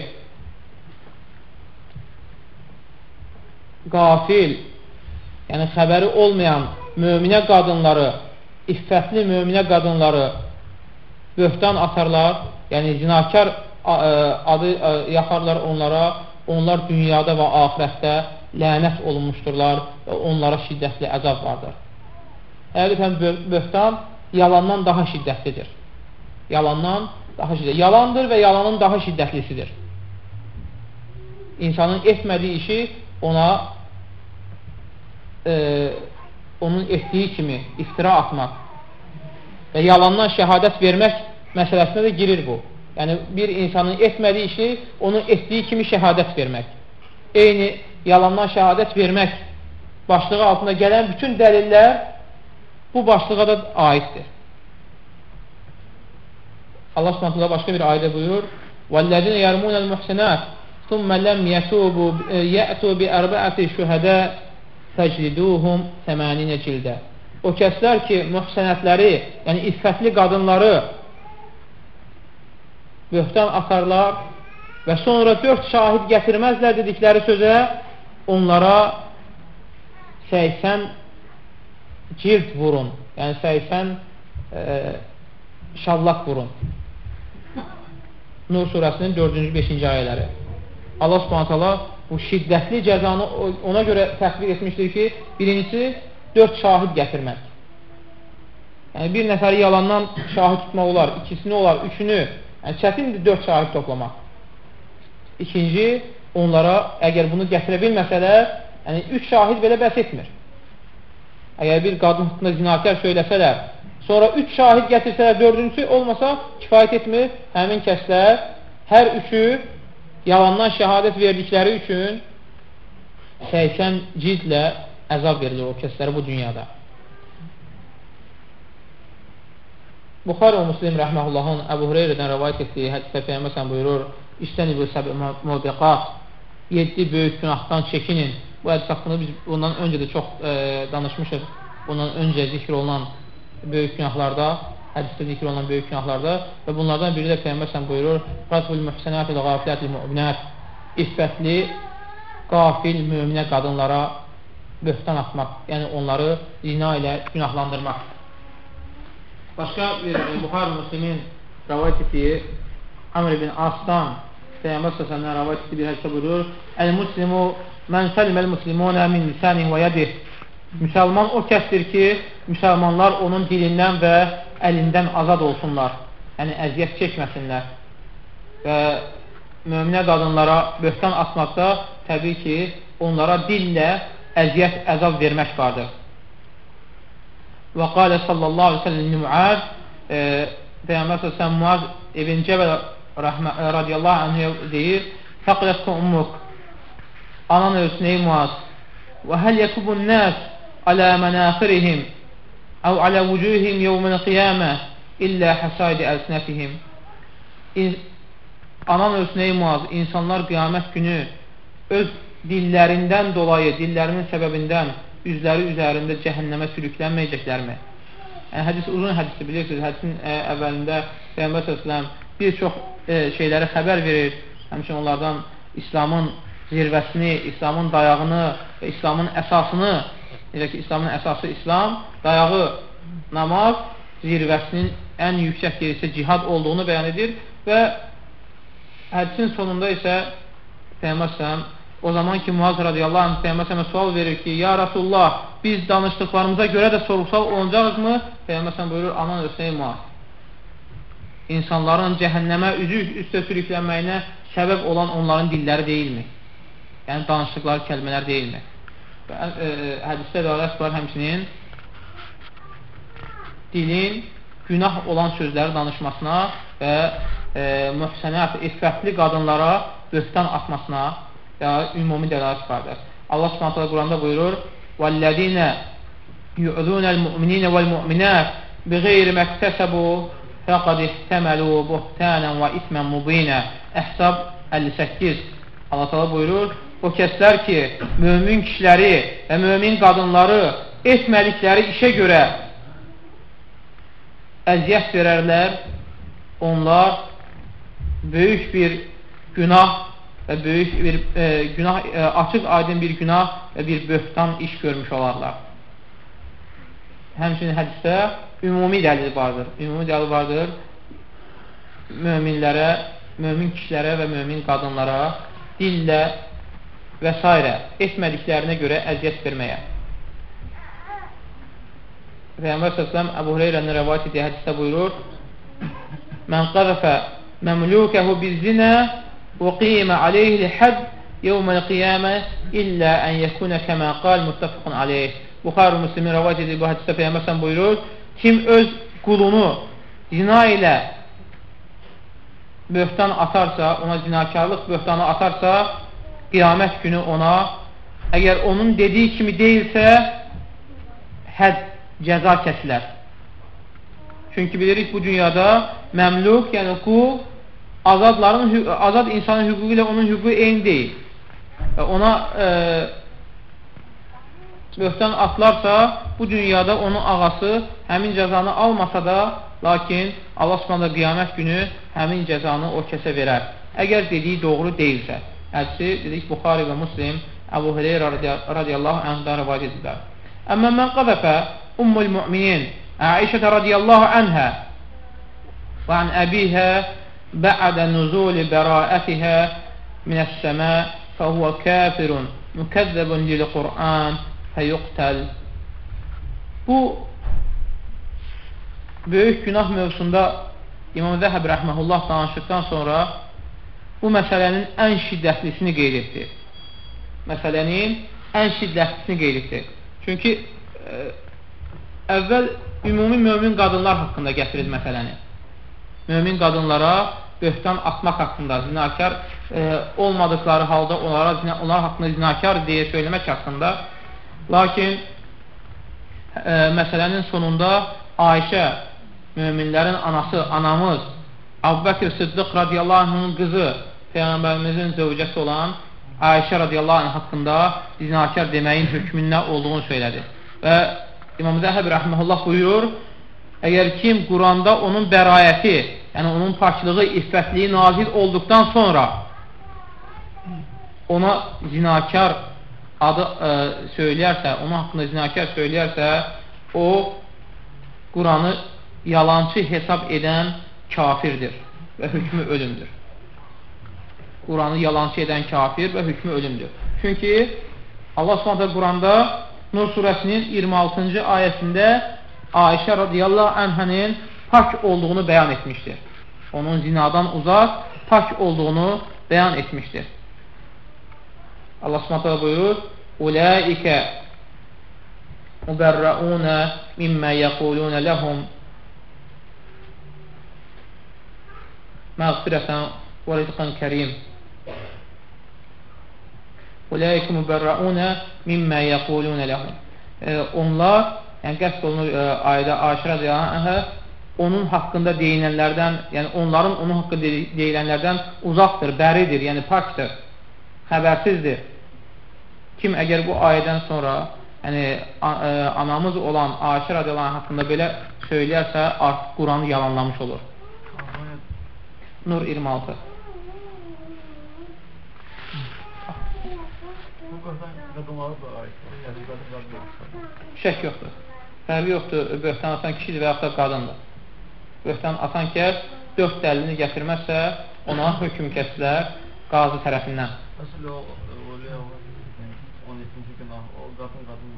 qafil, yəni xəbəri olmayan möminə qadınları, iffətli möminə qadınları böhtan atarlar, yəni zinakar adı yaxarlar onlara, onlar dünyada və axirətdə lənət olunmuşdurlar və onlara şiddətli əzab vardır. Həqiqətən böhtan yalandan daha şiddətlidir. Yalandan daha şiddətlidir. Yalandır və yalanın daha şiddətlisidir. İnsanın etmədiyi işi ona e, onun etdiyi kimi iftira atmaq və yalandan şəhadət vermək məsələsinə də girir bu. Yəni, bir insanın etmədiyi işi onun etdiyi kimi şəhadət vermək. Eyni yalandan şəhadət vermək başlığı altında gələn bütün dəlillər bu başlığa da aiddir. Allah Subhanahu başqa bir ayədə buyurur: "Vellezine yermunel muhsinat thumma lam yatubu ya'tu bi arba'ati shuhada fecliduhum semanine cildə." O kəslər ki, mühsənətləri, yəni iffətli qadınları böhtan atarlar və sonra dörd şahid gətirməzlər dedikləri sözə onlara səksən cild vurun, yəni səksən e, şallaq vurun. Nur surəsinin dördüncü beşinci ayələri. Allah subhanət hala bu şiddətli cəzanı ona görə tətbiq etmişdir ki, birincisi dörd şahid gətirmək. Yəni bir nəfəri yalandan şahid tutmaq olar, ikisini olar, üçünü, yəni çətindir dörd şahid toplamaq. İkinci, onlara əgər bunu gətirə bilməsələr, yəni üç şahid belə bəs etmir. Əgər bir qadın haqqında zinakar söyləsələr, sonra üç şahid gətirsələr, dördüncüsü olmasa kifayət etmir, həmin kəslər hər üçü yalandan şəhadət verdikləri üçün səksən cildlə əzab verilir o kəslərə bu dünyada. Buxari və Müslim rəhməhullahın Əbu Hüreyrədən rəvayət etdiyi hədisdə Peyğəmbər buyurur: "İstənibü səbə mubiqat", yeddi böyük günahdan çəkinin. Bu hədis haqqında biz bundan öncə də çox e, danışmışıq. bundan öncə zikr olunan böyük günahlarda, hədisdə zikr olunan böyük günahlarda və bunlardan biri də Peyğəmbər sən buyurur, Qazvul mühsənətil qafilətil müminət, iffətli, qafil, müminə qadınlara böhtan atmaq, yəni onları zina ilə günahlandırmaq. Başqa bir Buxar Müslimin rəvayət etdiyi Amr ibn As'dan Peyğəmbər səsəndən rəvayət etdiyi bir hədisdə buyurur, Əl-Muslimu mən səliməl-muslimunə min lisanih və yədih. Müsəlman o kəsdir ki, müsəlmanlar onun dilindən və əlindən azad olsunlar, yəni əziyyət çəkməsinlər. Və möminə qadınlara böhtan atmaqda təbii ki, onlara dillə əziyyət, əzab vermək vardır. Və qalə sallallahu aleyhi ve sellem Muaz, Peyğəmbər səsəm Muaz ibn Cəbəl radiyallahu anh deyir, Fəqlətku ummuk, anan ölsün ey Muaz, və həl yəkubun nəs alə mənəxirihim əv alə vücuhim yevmən qiyamə illə həsaydi əlsinətihim. Anan ölsün ey Muaz, insanlar qiyamət günü öz dillərindən dolayı, dillərinin səbəbindən üzləri üzərində cəhənnəmə sürüklənməyəcəklərmi? Yəni, hədis uzun hədisdir, bilirsiniz, hədisin ə, əvvəlində Peyğəmbər s.ə.v bir çox ə, şeyləri xəbər verir, həmçin onlardan İslamın zirvəsini, İslamın dayağını və İslamın əsasını, necə ki, İslamın əsası İslam, dayağı namaz, zirvəsinin ən yüksək yeri isə cihad olduğunu bəyan edir və hədisin sonunda isə Peyğəmbər s.ə.v o zaman ki, Muaz radiyallahu anh Peyğəmbər s.ə.və sual verir ki, ya Rasulullah, biz danışdıqlarımıza görə də sorğusal olacağız mı? Peyğəmbər s.ə.v buyurur, anan ölsün Muaz. İnsanların cəhənnəmə üzü üstə sürüklənməyinə səbəb olan onların dilləri deyilmi? Yəni, danışdıqları kəlmələr deyilmi? Və, ə, hədisdə də arası var həmçinin dilin günah olan sözləri danışmasına və e, mühsənət, iffətli qadınlara böhtan atmasına və ümumi dəlalət vardır. Allah Subhanahu Quranda buyurur: "Vəllezîne yu'zûnel mu'minîne vel mu'minât bighayri mektesebu faqad ihtemelu buhtanan ve ismen mubîna." Əhzab əlli səkkiz. Allah Teala buyurur: "O kəslər ki, mömin kişiləri və mömin qadınları etmədikləri işə görə əziyyət verərlər, onlar böyük bir günah və böyük bir e, günah, e, açıq aydın bir günah və bir böhtan iş görmüş olarlar." Həmçinin hədisdə ümumi dəlil vardır. Ümumi dəlil vardır möminlərə, mömin kişilərə və mömin qadınlara dillə və s. etmədiklərinə görə əziyyət verməyə. Peyğəmbər s.ə.v Əbu Hüreyrənin rəvayət etdiyi hədisdə buyurur: "Mən qazəfə məmlukəhu bizzinə və qiymə aleyhil hədd yevməl qiyamə illə ən yəkunə kəmə qal muttəfiqun aleyh." Buxar Müslimin rəvayət etdiyi bu hədisdə Peyğəmbər s.ə.v buyurur: kim öz qulunu zina ilə böhtan atarsa, ona zinakarlıq böhtanı atarsa, qiyamət günü ona, əgər onun dediyi kimi deyilsə, hədd, cəza kəsilər. Çünki bilirik, bu dünyada məmluk, yəni qul, azadların, azad insanın hüququ ilə onun hüququ eyni deyil. Və ona e, böhtan atlarsa, bu dünyada onun ağası həmin cəzanı almasa da, lakin Allah Subhanahu qiyamət günü həmin cəzanı o kəsə verər. Əgər dediyi doğru deyilsə. Hədisi, dedik, Buxari və Muslim Əbu Hüreyrə radiyallahu anhdan rivayət edirlər. Əmmə mən qazəfə ummul müminin Aişə radiyallahu anhə və an əbihə bə'də nuzuli bəraətihə minəs-səmə fəhuvə kafirun mükəzzəbun lil-Qur'an fəyuqtəl. Bu böyük günah mövzusunda İmam Zəhəb rəhməhullah danışdıqdan sonra bu məsələnin ən şiddətlisini qeyd etdi. Məsələnin ən şiddətlisini qeyd etdi. Çünki ə, əvvəl ümumi mömin qadınlar haqqında gətirir məsələni. Mömin qadınlara böhtan atmaq haqqında, zinakar ə, olmadıkları halda onlara, onlar haqqında zinakar deyə söyləmək haqqında. Lakin ə, məsələnin sonunda Ayşə, möminlərin anası, anamız, Əbu Bəkir Sıddıq radiyallahu anh'ın qızı, Peyğəmbərimizin zövcəsi olan Ayşə radiyallahu anh haqqında zinakar deməyin hökmünə olduğunu söylədi. Və İmam Zəhəbi rəhməhullah buyurur, əgər kim Quranda onun bərayəti, yəni onun paklığı, iffətliyi nazil olduqdan sonra ona zinakar adı ə, söyləyərsə, onun haqqında zinakar söyləyərsə, o Quranı yalancı hesab edən kafirdir və hükmü ölümdür. Quranı yalancı edən kafir və hükmü ölümdür. Çünki Allah Subhanahu Quranda Nur surəsinin iyirmi altıncı ayəsində Ayşə radiyallahu anhənin pak olduğunu bəyan etmişdir. Onun zinadan uzaq, pak olduğunu bəyan etmişdir. Allah Subhanahu buyurur: "Ulaikə muberrauna mimma yaquluna lahum mağfiratan və rizqan kerim." Ulaikə muberrauna mimma yaquluna lahum. Onlar, yəni qəsd olunur e, ayədə Ayşə radiyallahu anhə onun haqqında deyilənlərdən, yəni onların onun haqqında deyilənlərdən uzaqdır, bəridir, yəni pakdır, xəbərsizdir. Kim əgər bu ayədən sonra yəni, anamız olan Ayşə radiyallahu anh haqqında belə söyləyərsə, artıq Quranı yalanlamış olur. Nur iyirmi altı. Şək yoxdur. Fərqi yoxdur, böhtan atan kişidir və yaxud da qadındır. Böhtan atan kəs dörd dəlilini gətirməzsə, ona hökm kəsilər qazı tərəfindən. Nasıl o on yeddinci günah, o qadın qadın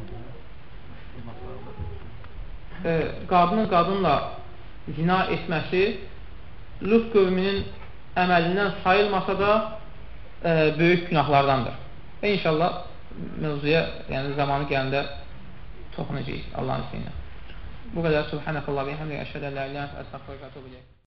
e, qadının qadınla zina etməsi Lut qövmünün əməlindən sayılmasa da e, böyük günahlardandır. Və inşallah mövzuya, yəni zamanı gələndə toxunacağıq Allahın izni ilə. Bu qədər. Subhanəkallah və həmdə əşhədə lə iləhə əstəğfirullah və etûbü ileyh.